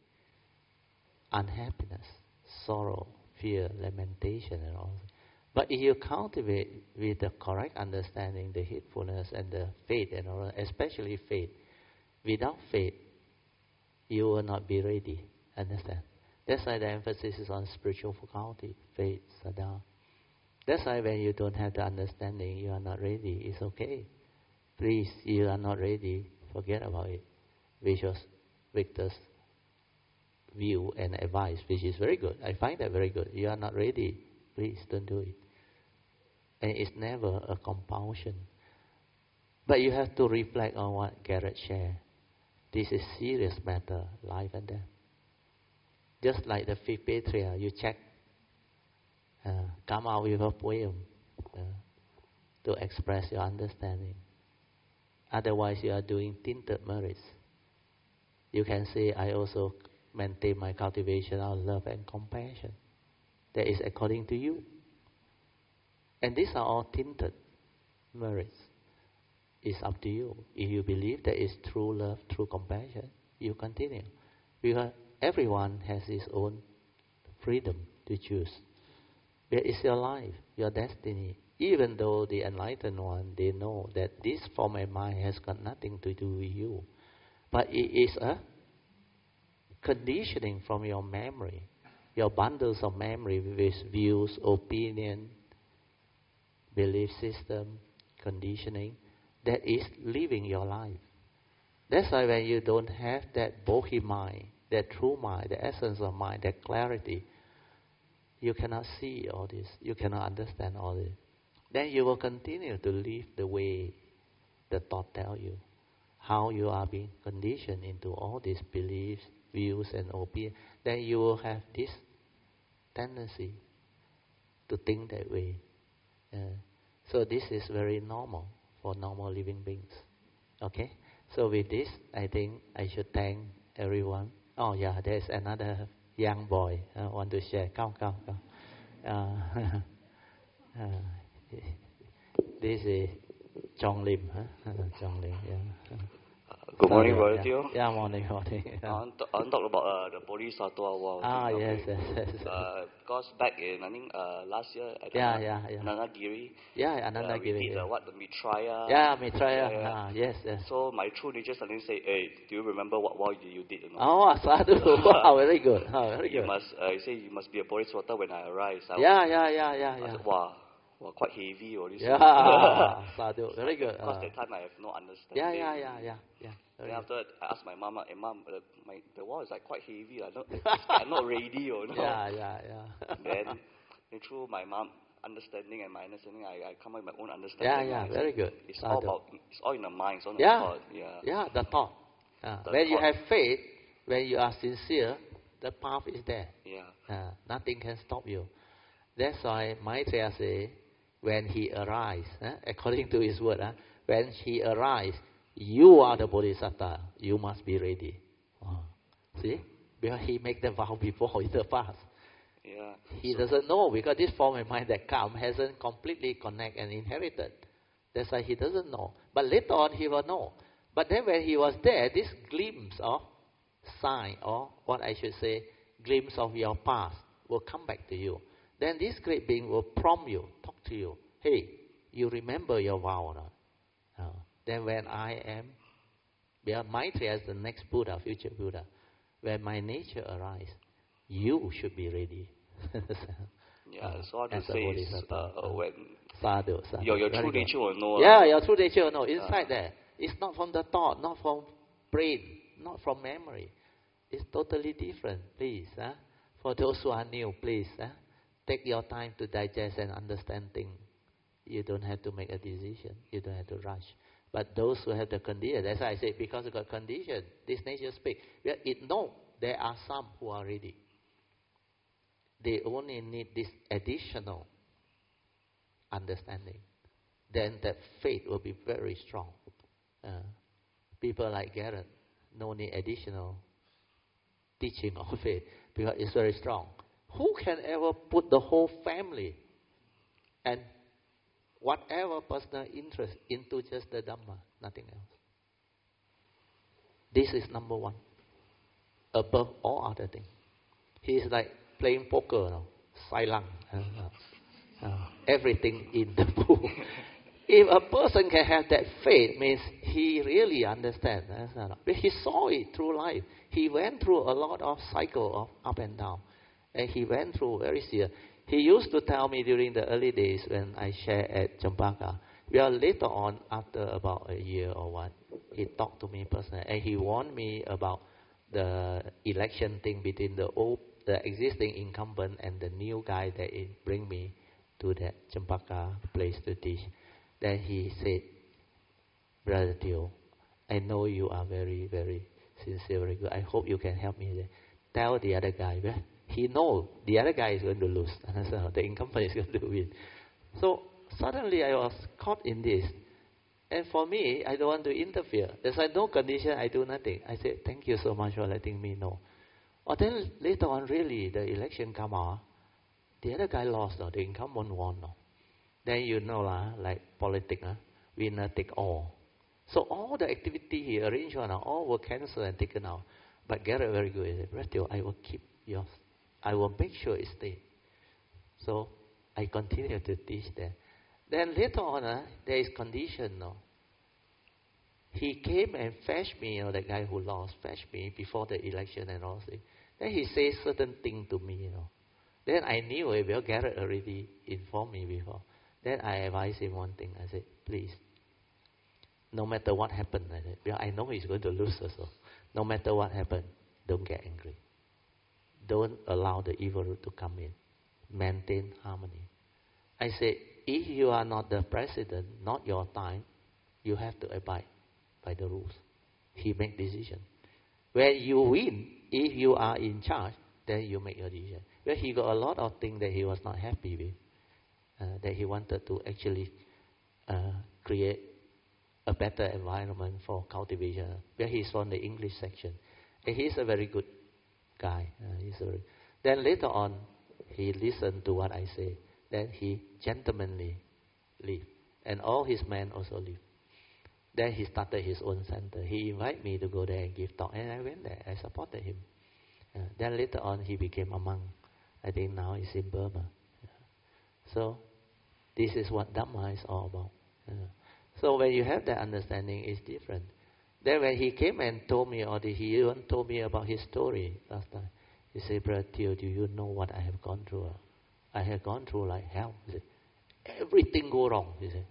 unhappiness, sorrow, fear, lamentation, and all. But if you cultivate with the correct understanding, the heedfulness and the faith, and all, especially faith, without faith, you will not be ready. Understand? That's why the emphasis is on spiritual faculty, faith, sada. That's why when you don't have the understanding, you are not ready. It's okay. Please, you are not ready, forget about it. Which was Victor's view and advice, which is very good. I find that very good. You are not ready, please don't do it. And it's never a compulsion. But you have to reflect on what Garrett shared. This is serious matter, life and death. Just like the fifth patriarch, you check, uh, come out with a poem uh, to express your understanding. Otherwise, you are doing tinted merits. You can say, I also maintain my cultivation of love and compassion. That is according to you. And these are all tinted merits. It's up to you. If you believe there is true love, true compassion, you continue. Because everyone has his own freedom to choose. Where is your life, your destiny? Even though the enlightened one, they know that this form and mind has got nothing to do with you. But it is a conditioning from your memory, your bundles of memory with views, opinion, belief system, conditioning, that is living your life. That's why when you don't have that Bodhi mind, that true mind, the essence of mind, that clarity, you cannot see all this. You cannot understand all this. Then you will continue to live the way the thought tell you. How you are being conditioned into all these beliefs, views, and opinions. Then you will have this tendency to think that way. Uh, so this is very normal for normal living beings. Okay? So with this, I think I should thank everyone. Oh yeah, there's another young boy uh, want to share. Come, come, come. Uh, uh, this is Chong Lim. Huh? Chong Lim, yeah. Good morning, yeah, Brother yeah. Teo. Yeah, morning, morning. Yeah. I want to, I want to talk about uh, the Bodhisattva award. Ah, okay. yes, yes, yes. Uh, because back in, I think, uh, last year at Yeah, Anand- yeah, yeah. Anandagiri, Yeah, uh, we Anandagiri. did Yeah, uh, what, the Mitraya. yeah, Mitraya. Yeah, yeah. Ah, yes, yes. So my true nature suddenly say, hey, do you remember what vow you did? You know? Oh, sadhu. Wow, very good. Oh, very You good. must, uh, you say you must be a Bodhisattva when I arise. I Yeah, yeah, yeah, yeah, I yeah. said, wow, wow, quite heavy all this. Yeah, sadhu. Very good. Because Uh, that time I have no understanding. yeah, yeah, yeah, yeah, yeah. Very Then good. after that, I asked my mom, hey, mom, uh, my, the wall is like quite heavy. I don't, I'm not ready, you know. Yeah, yeah, yeah. Then, then through my mom understanding and my understanding, I, I come up with my own understanding. Yeah, yeah, I very said, good. It's all Sadhu. about, it's all in the mind, it's all in Yeah. the thought. Yeah. Yeah, the thought. Uh, The when you thought. have faith, when you are sincere, the path is there. Yeah. Uh, nothing can stop you. That's why Maitreya say, when he arrives, uh, according to his word, uh, when he arrives, you are the Bodhisattva. You must be ready. Oh. See? Because he made the vow before in the past. Yeah. He So- doesn't know because this form of mind that comes hasn't completely connected and inherited. That's why he doesn't know. But later on he will know. But then when he was there, this glimpse of sign, or what I should say, glimpse of your past will come back to you. Then this great being will prompt you, talk to you. Hey, you remember your vow or not? Uh, then when I am, because Maitreya is the next Buddha, future Buddha, when my nature arises, you should be ready. Yeah, Uh, so what to as a say is, bodhisattva. uh, Uh, when Sadhu, sadhu. your, your Very true good. nature will know. Yeah, uh, your true nature, no, inside Uh. there. It's not from the thought, not from brain, not from memory. It's totally different, please. Huh? For those who are new, please, huh? Take your time to digest and understand things. You don't have to make a decision. You don't have to rush. But those who have the condition, that's why I say, because of the condition, this nature speaks. Well, it know there are some who are ready. They only need this additional understanding. Then that faith will be very strong. Uh, people like Garrett no need additional teaching of faith because it's very strong. Who can ever put the whole family and whatever personal interest into just the Dhamma, nothing else? This is number one, above all other things. He is like playing poker, no? Silent. Uh, uh, everything in the pool. If a person can have that faith, means he really understands. He saw it through life. He went through a lot of cycle of up and down. And he went through very serious. He used to tell me during the early days when I shared at Champaka. Well, later on, after about a year or what, he talked to me personally. And he warned me about the election thing between the old, the existing incumbent and the new guy that it bring me to that Champaka place to teach. Then he said, Brother Teo, I know you are very, very sincere, very good. I hope you can help me there. Tell the other guy, well, he knows the other guy is going to lose. So the incumbent is going to win. So suddenly I was caught in this. And for me, I don't want to interfere. There's like no condition, I do nothing. I said, thank you so much for letting me know. Or then later on, really, the election come out. The other guy lost, no? The incumbent won. No? Then you know, lah, like politics, huh? Winner take all. So all the activity he arranged on, all were cancelled and taken out. But Garrett very good. He said, Brother, I will keep yours. I will make sure it stays. So I continue to teach there. Then later on, uh, there is condition. No? He came and fetched me, you know, the guy who lost, fetched me before the election and all that. Then he says certain thing to me, you know. Then I knew, eh, well, Garrett already informed me before. Then I advised him one thing. I said, please, no matter what happened, I said, well, I know he's going to lose also. No matter what happened, don't get angry. Don't allow the evil root to come in. Maintain harmony. I said, if you are not the president, not your time, you have to abide by the rules. He make decision. When you win, if you are in charge, then you make your decision. Well, he got a lot of things that he was not happy with, uh, that he wanted to actually uh, create a better environment for cultivation. Well, he's from the English section. And he's a very good guy. Uh, he's a very, then later on, he listened to what I say. Then he gentlemanly leave. And all his men also leave. Then he started his own center. He invited me to go there and give talk. And I went there. I supported him. Uh, then later on, he became a monk. I think now he's in Burma. Yeah. So, this is what Dhamma is all about. Yeah. So, when you have that understanding, it's different. Then when he came and told me, or he even told me about his story last time, he said, Brother Theo, do you know what I have gone through? I have gone through like hell. He said, everything go wrong, he said.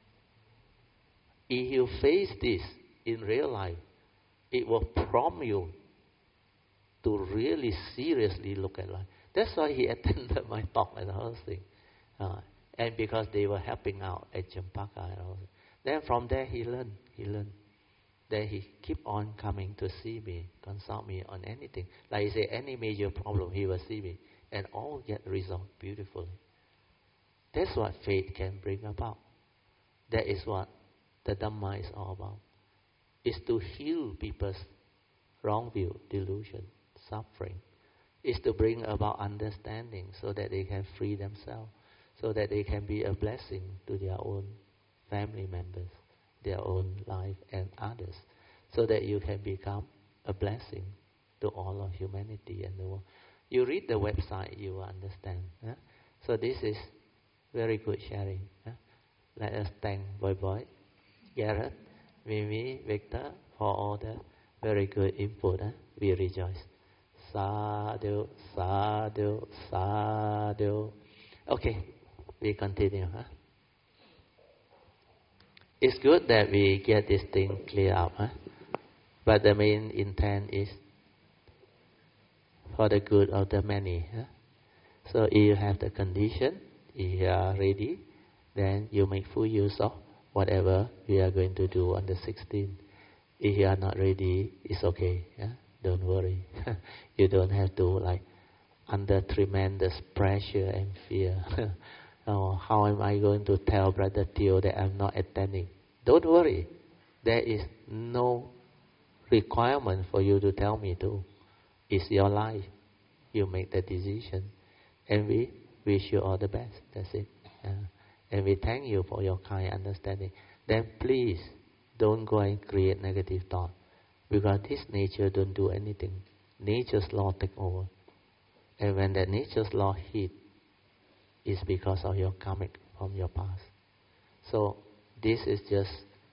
If you face this in real life, it will prompt you to really seriously look at life. That's why he attended my talk and all those things. Uh, and because they were helping out at Champaka and all that. Then from there he learned, he learned. Then he keep on coming to see me, consult me on anything. Like I say, any major problem, he will see me. And all get resolved beautifully. That's what faith can bring about. That is what the Dhamma is all about. Is to heal people's wrong view, delusion, suffering. Is to bring about understanding so that they can free themselves. So that they can be a blessing to their own family members, their own life and others. So that you can become a blessing to all of humanity and the world. You read the website, you will understand. Huh? So this is very good sharing. Huh? Let us thank Boy Boy, Garrett, Mimi, Victor for all the very good input. Huh? We rejoice. Sadhu, sadhu, sadhu. Okay, we continue. Huh? It's good that we get this thing clear up. Huh? But the main intent is for the good of the many. Huh? So if you have the condition, if you are ready, then you make full use of whatever we are going to do on the sixteenth. If you are not ready, it's okay. Yeah? Don't worry. You don't have to like under tremendous pressure and fear. Oh, how am I going to tell Brother Theo that I'm not attending? Don't worry. There is no requirement for you to tell me to. It's your life. You make the decision. And we wish you all the best. That's it. Uh, and we thank you for your kind understanding. Then please don't go and create negative thought. Because this nature don't do anything. Nature's law take over. And when that nature's law hit, it's because of your karmic from your past. So this is just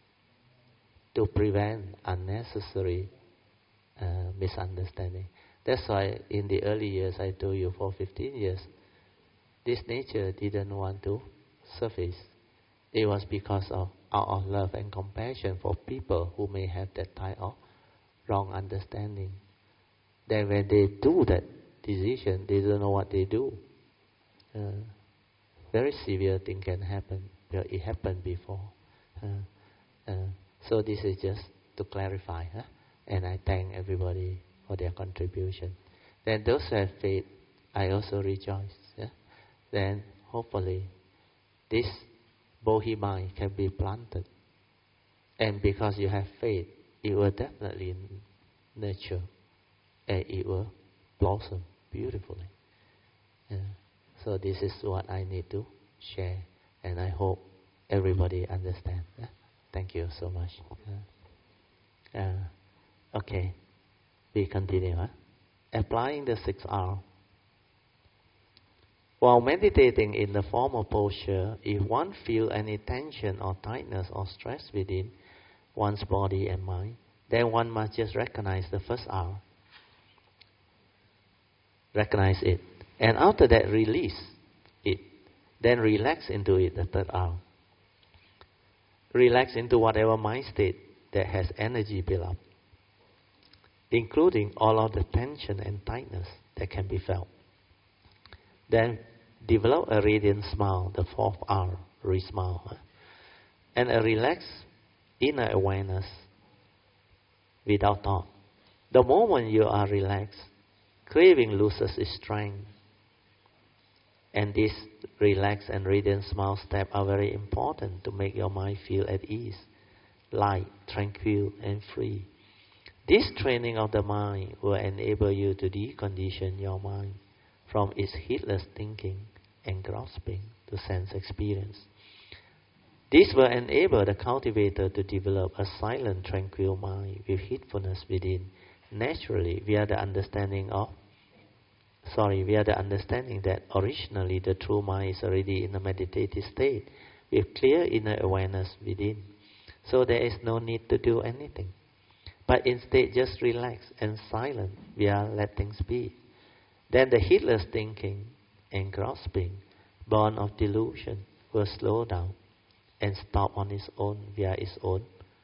to prevent unnecessary uh, misunderstanding. That's why in the early years, I told you for fifteen years, this nature didn't want to surface. It was because of out of love and compassion for people who may have that type of wrong understanding. Then when they do that decision, they don't know what they do. Uh, very severe thing can happen. Well, it happened before. Uh, uh, so this is just to clarify. Huh? And I thank everybody for their contribution. Then those who have faith, I also rejoice. Yeah? Then hopefully this Bodhi mind can be planted. And because you have faith, it will definitely nurture and it will blossom beautifully. Yeah. So this is what I need to share. And I hope everybody understands. Yeah? Thank you so much. Uh, uh, okay. We continue. Huh? Applying the six R. While meditating in the formal posture, if one feels any tension or tightness or stress within one's body and mind, then one must just recognize the first R. Recognize it. And after that, release it. Then relax into it, the third R. Relax into whatever mind state that has energy built up, including all of the tension and tightness that can be felt. Then develop a radiant smile, the fourth R, re-smile, and a relaxed inner awareness without thought. The moment you are relaxed, craving loses its strength. And this relaxed and radiant smile step are very important to make your mind feel at ease, light, tranquil, and free. This training of the mind will enable you to decondition your mind from its heedless thinking and grasping to sense experience. This will enable the cultivator to develop a silent, tranquil mind with heedfulness within, naturally via the understanding of, sorry, via the understanding that originally the true mind is already in a meditative state with clear inner awareness within. So there is no need to do anything, but instead just relax and silent via let things be. Then the heedless thinking and grasping, born of delusion, will slow down and stop on its own via its own,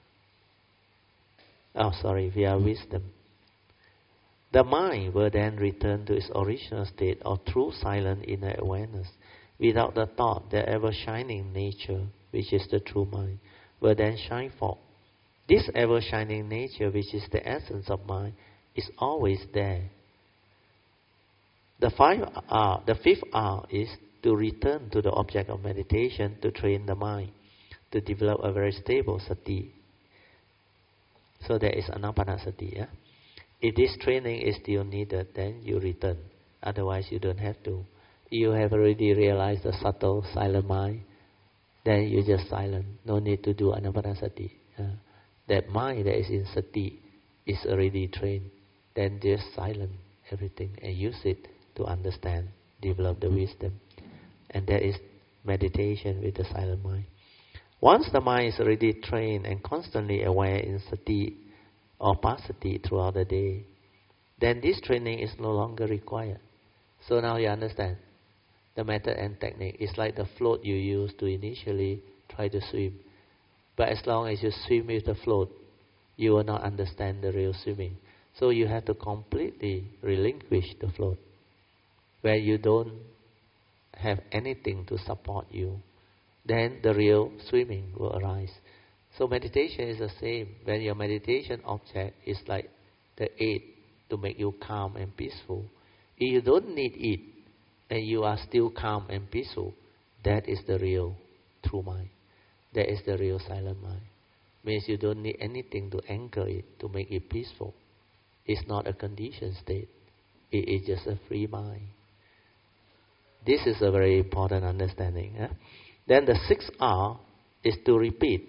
oh sorry, via wisdom. The mind will then return to its original state of true silent inner awareness without the thought that ever-shining nature, which is the true mind, will then shine forth. This ever-shining nature, which is the essence of mind, is always there. The five R, the fifth R is to return to the object of meditation to train the mind, to develop a very stable sati. So there is anapanasati. Yeah? If this training is still needed, then you return. Otherwise, you don't have to. You have already realized the subtle, silent mind, then you just silent. No need to do anapanasati. Yeah? That mind that is in sati is already trained. Then just silent everything and use it to understand, develop the wisdom. And that is meditation with the silent mind. Once the mind is already trained and constantly aware in sati or pasati throughout the day, then this training is no longer required. So now you understand the method and technique. It's like the float you use to initially try to swim. But as long as you swim with the float, you will not understand the real swimming. So you have to completely relinquish the float, where you don't have anything to support you. Then the real swimming will arise. So meditation is the same. When your meditation object is like the aid to make you calm and peaceful, if you don't need it and you are still calm and peaceful, that is the real true mind. That is the real silent mind. Means you don't need anything to anchor it, to make it peaceful. It's not a conditioned state. It is just a free mind. This is a very important understanding. Eh? Then the sixth R is to repeat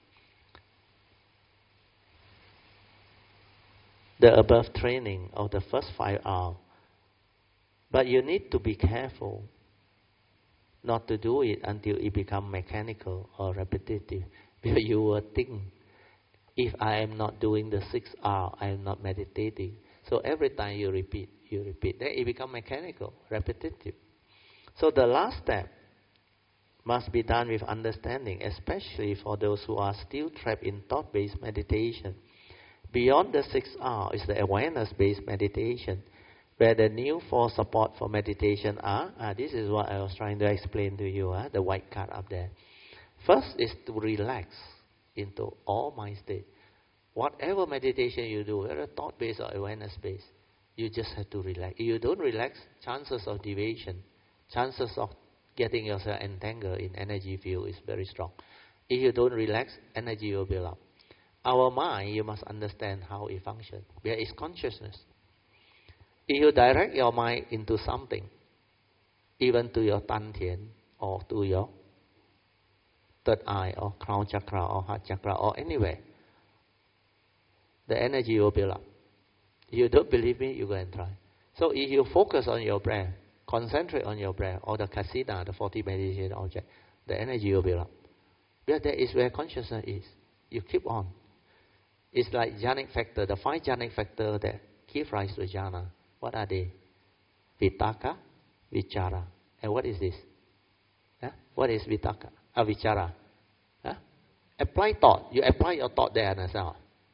the above training of the first five R. But you need to be careful not to do it until it becomes mechanical or repetitive. Because you will think, if I am not doing the sixth R, I am not meditating. So every time you repeat, you repeat. Then it becomes mechanical, repetitive. So the last step must be done with understanding, especially for those who are still trapped in thought-based meditation. Beyond the sixth R is the awareness-based meditation, where the new four support for meditation are, ah, this is what I was trying to explain to you, ah, the white card up there. First is to relax into all mind state. Whatever meditation you do, whether thought-based or awareness-based, you just have to relax. If you don't relax, chances of deviation, chances of getting yourself entangled in energy field is very strong. If you don't relax, energy will build up. Our mind, you must understand how it functions. There is consciousness. If you direct your mind into something, even to your Tan Tien or to your third eye or crown chakra or heart chakra or anywhere, the energy will build up. If you don't believe me, you go and try. So if you focus on your breath, concentrate on your breath, or the kasina, the forty meditation object, the energy will build up. Because that is where consciousness is. You keep on. It's like jhanic factor, the five jhanic factors that give rise to jhana. What are they? Vitaka, Vichara. And what is this? Huh? What is vitaka? Avichara. Huh? Apply thought. You apply your thought there, understand?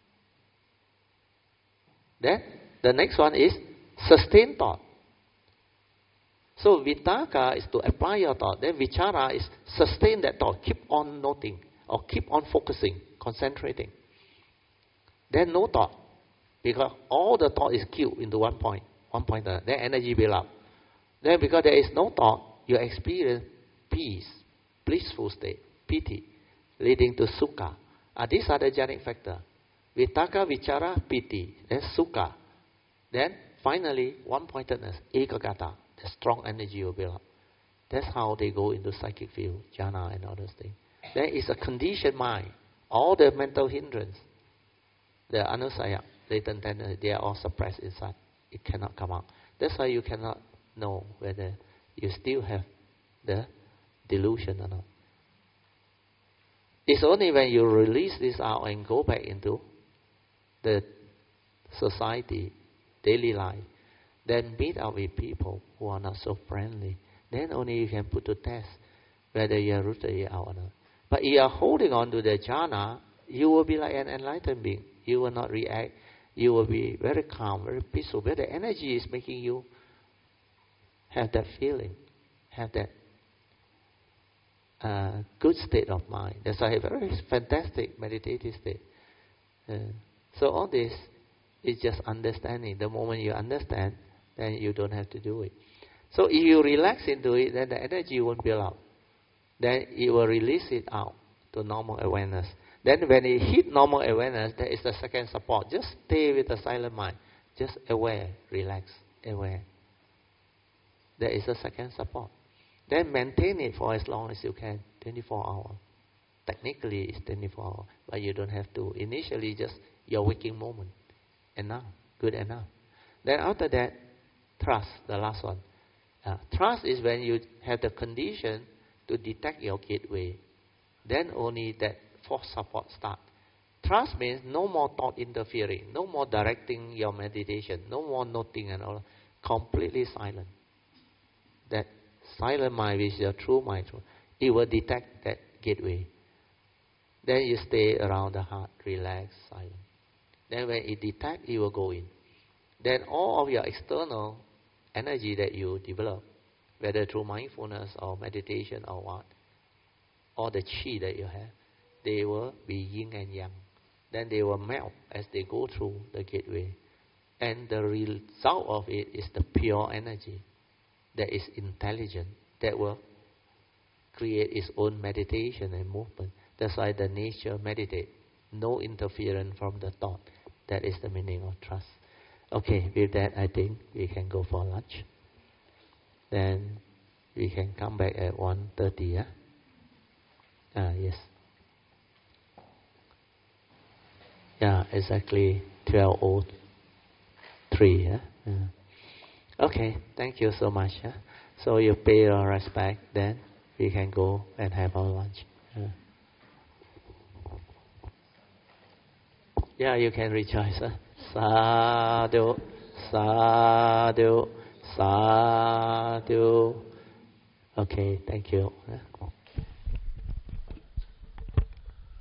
Then the next one is sustain thought. So vitaka is to apply your thought. Then vichara is sustain that thought. Keep on noting or keep on focusing, concentrating. Then no thought. Because all the thought is queued into one point. One pointer. Then energy build up. Then because there is no thought, you experience peace, blissful state, piti, leading to sukha. Uh, these are the jhanic factors. Vitaka, vichara, piti, then sukha. Then finally, one-pointedness, ekagata, the strong energy will build up. That's how they go into psychic field, jhana and all those things. Then it's a conditioned mind. All the mental hindrance, the anusaya, latent tendency, they are all suppressed inside. It cannot come out. That's why you cannot know whether you still have the delusion or not. It's only when you release this out and go back into the society, daily life, then meet up with people who are not so friendly, then only you can put to test whether you are rooted out or not. But if you are holding on to the jhana, you will be like an enlightened being. You will not react. You will be very calm, very peaceful. But the energy is making you have that feeling, have that uh, good state of mind. That's why a very fantastic meditative state. Uh, so all this is just understanding. The moment you understand, then you don't have to do it. So if you relax into it, then the energy won't build up. Then it will release it out to normal awareness. Then when it hit normal awareness, there is the second support. Just stay with the silent mind. Just aware, relax, aware. There is a second support. Then maintain it for as long as you can, twenty-four hours. Technically, it's twenty-four hours, but you don't have to. Initially, just your waking moment. Enough, good enough. Then after that, trust, the last one. Uh, trust is when you have the condition to detect your gateway. Then only that fourth support start. Trust means no more thought interfering, no more directing your meditation, no more noting and all. Completely silent. That silent mind, which is your true mind, it will detect that gateway. Then you stay around the heart, relax, silent. Then when it detects, it will go in. Then all of your external energy that you develop, whether through mindfulness or meditation or what, or the chi that you have, they will be yin and yang. Then they will melt as they go through the gateway. And the result of it is the pure energy that is intelligent, that will create its own meditation and movement. That's why the nature meditate. No interference from the thought. That is the meaning of trust. Okay, with that I think we can go for lunch. Then we can come back at one thirty, yeah? Ah, yes. Yeah, exactly twelve oh three, yeah? Yeah. Okay, thank you so much. Yeah? So you pay your respect, then we can go and have our lunch. Yeah, yeah, you can rejoice. Huh? Sadhu, sadhu, sadhu. Okay, thank you. Yeah.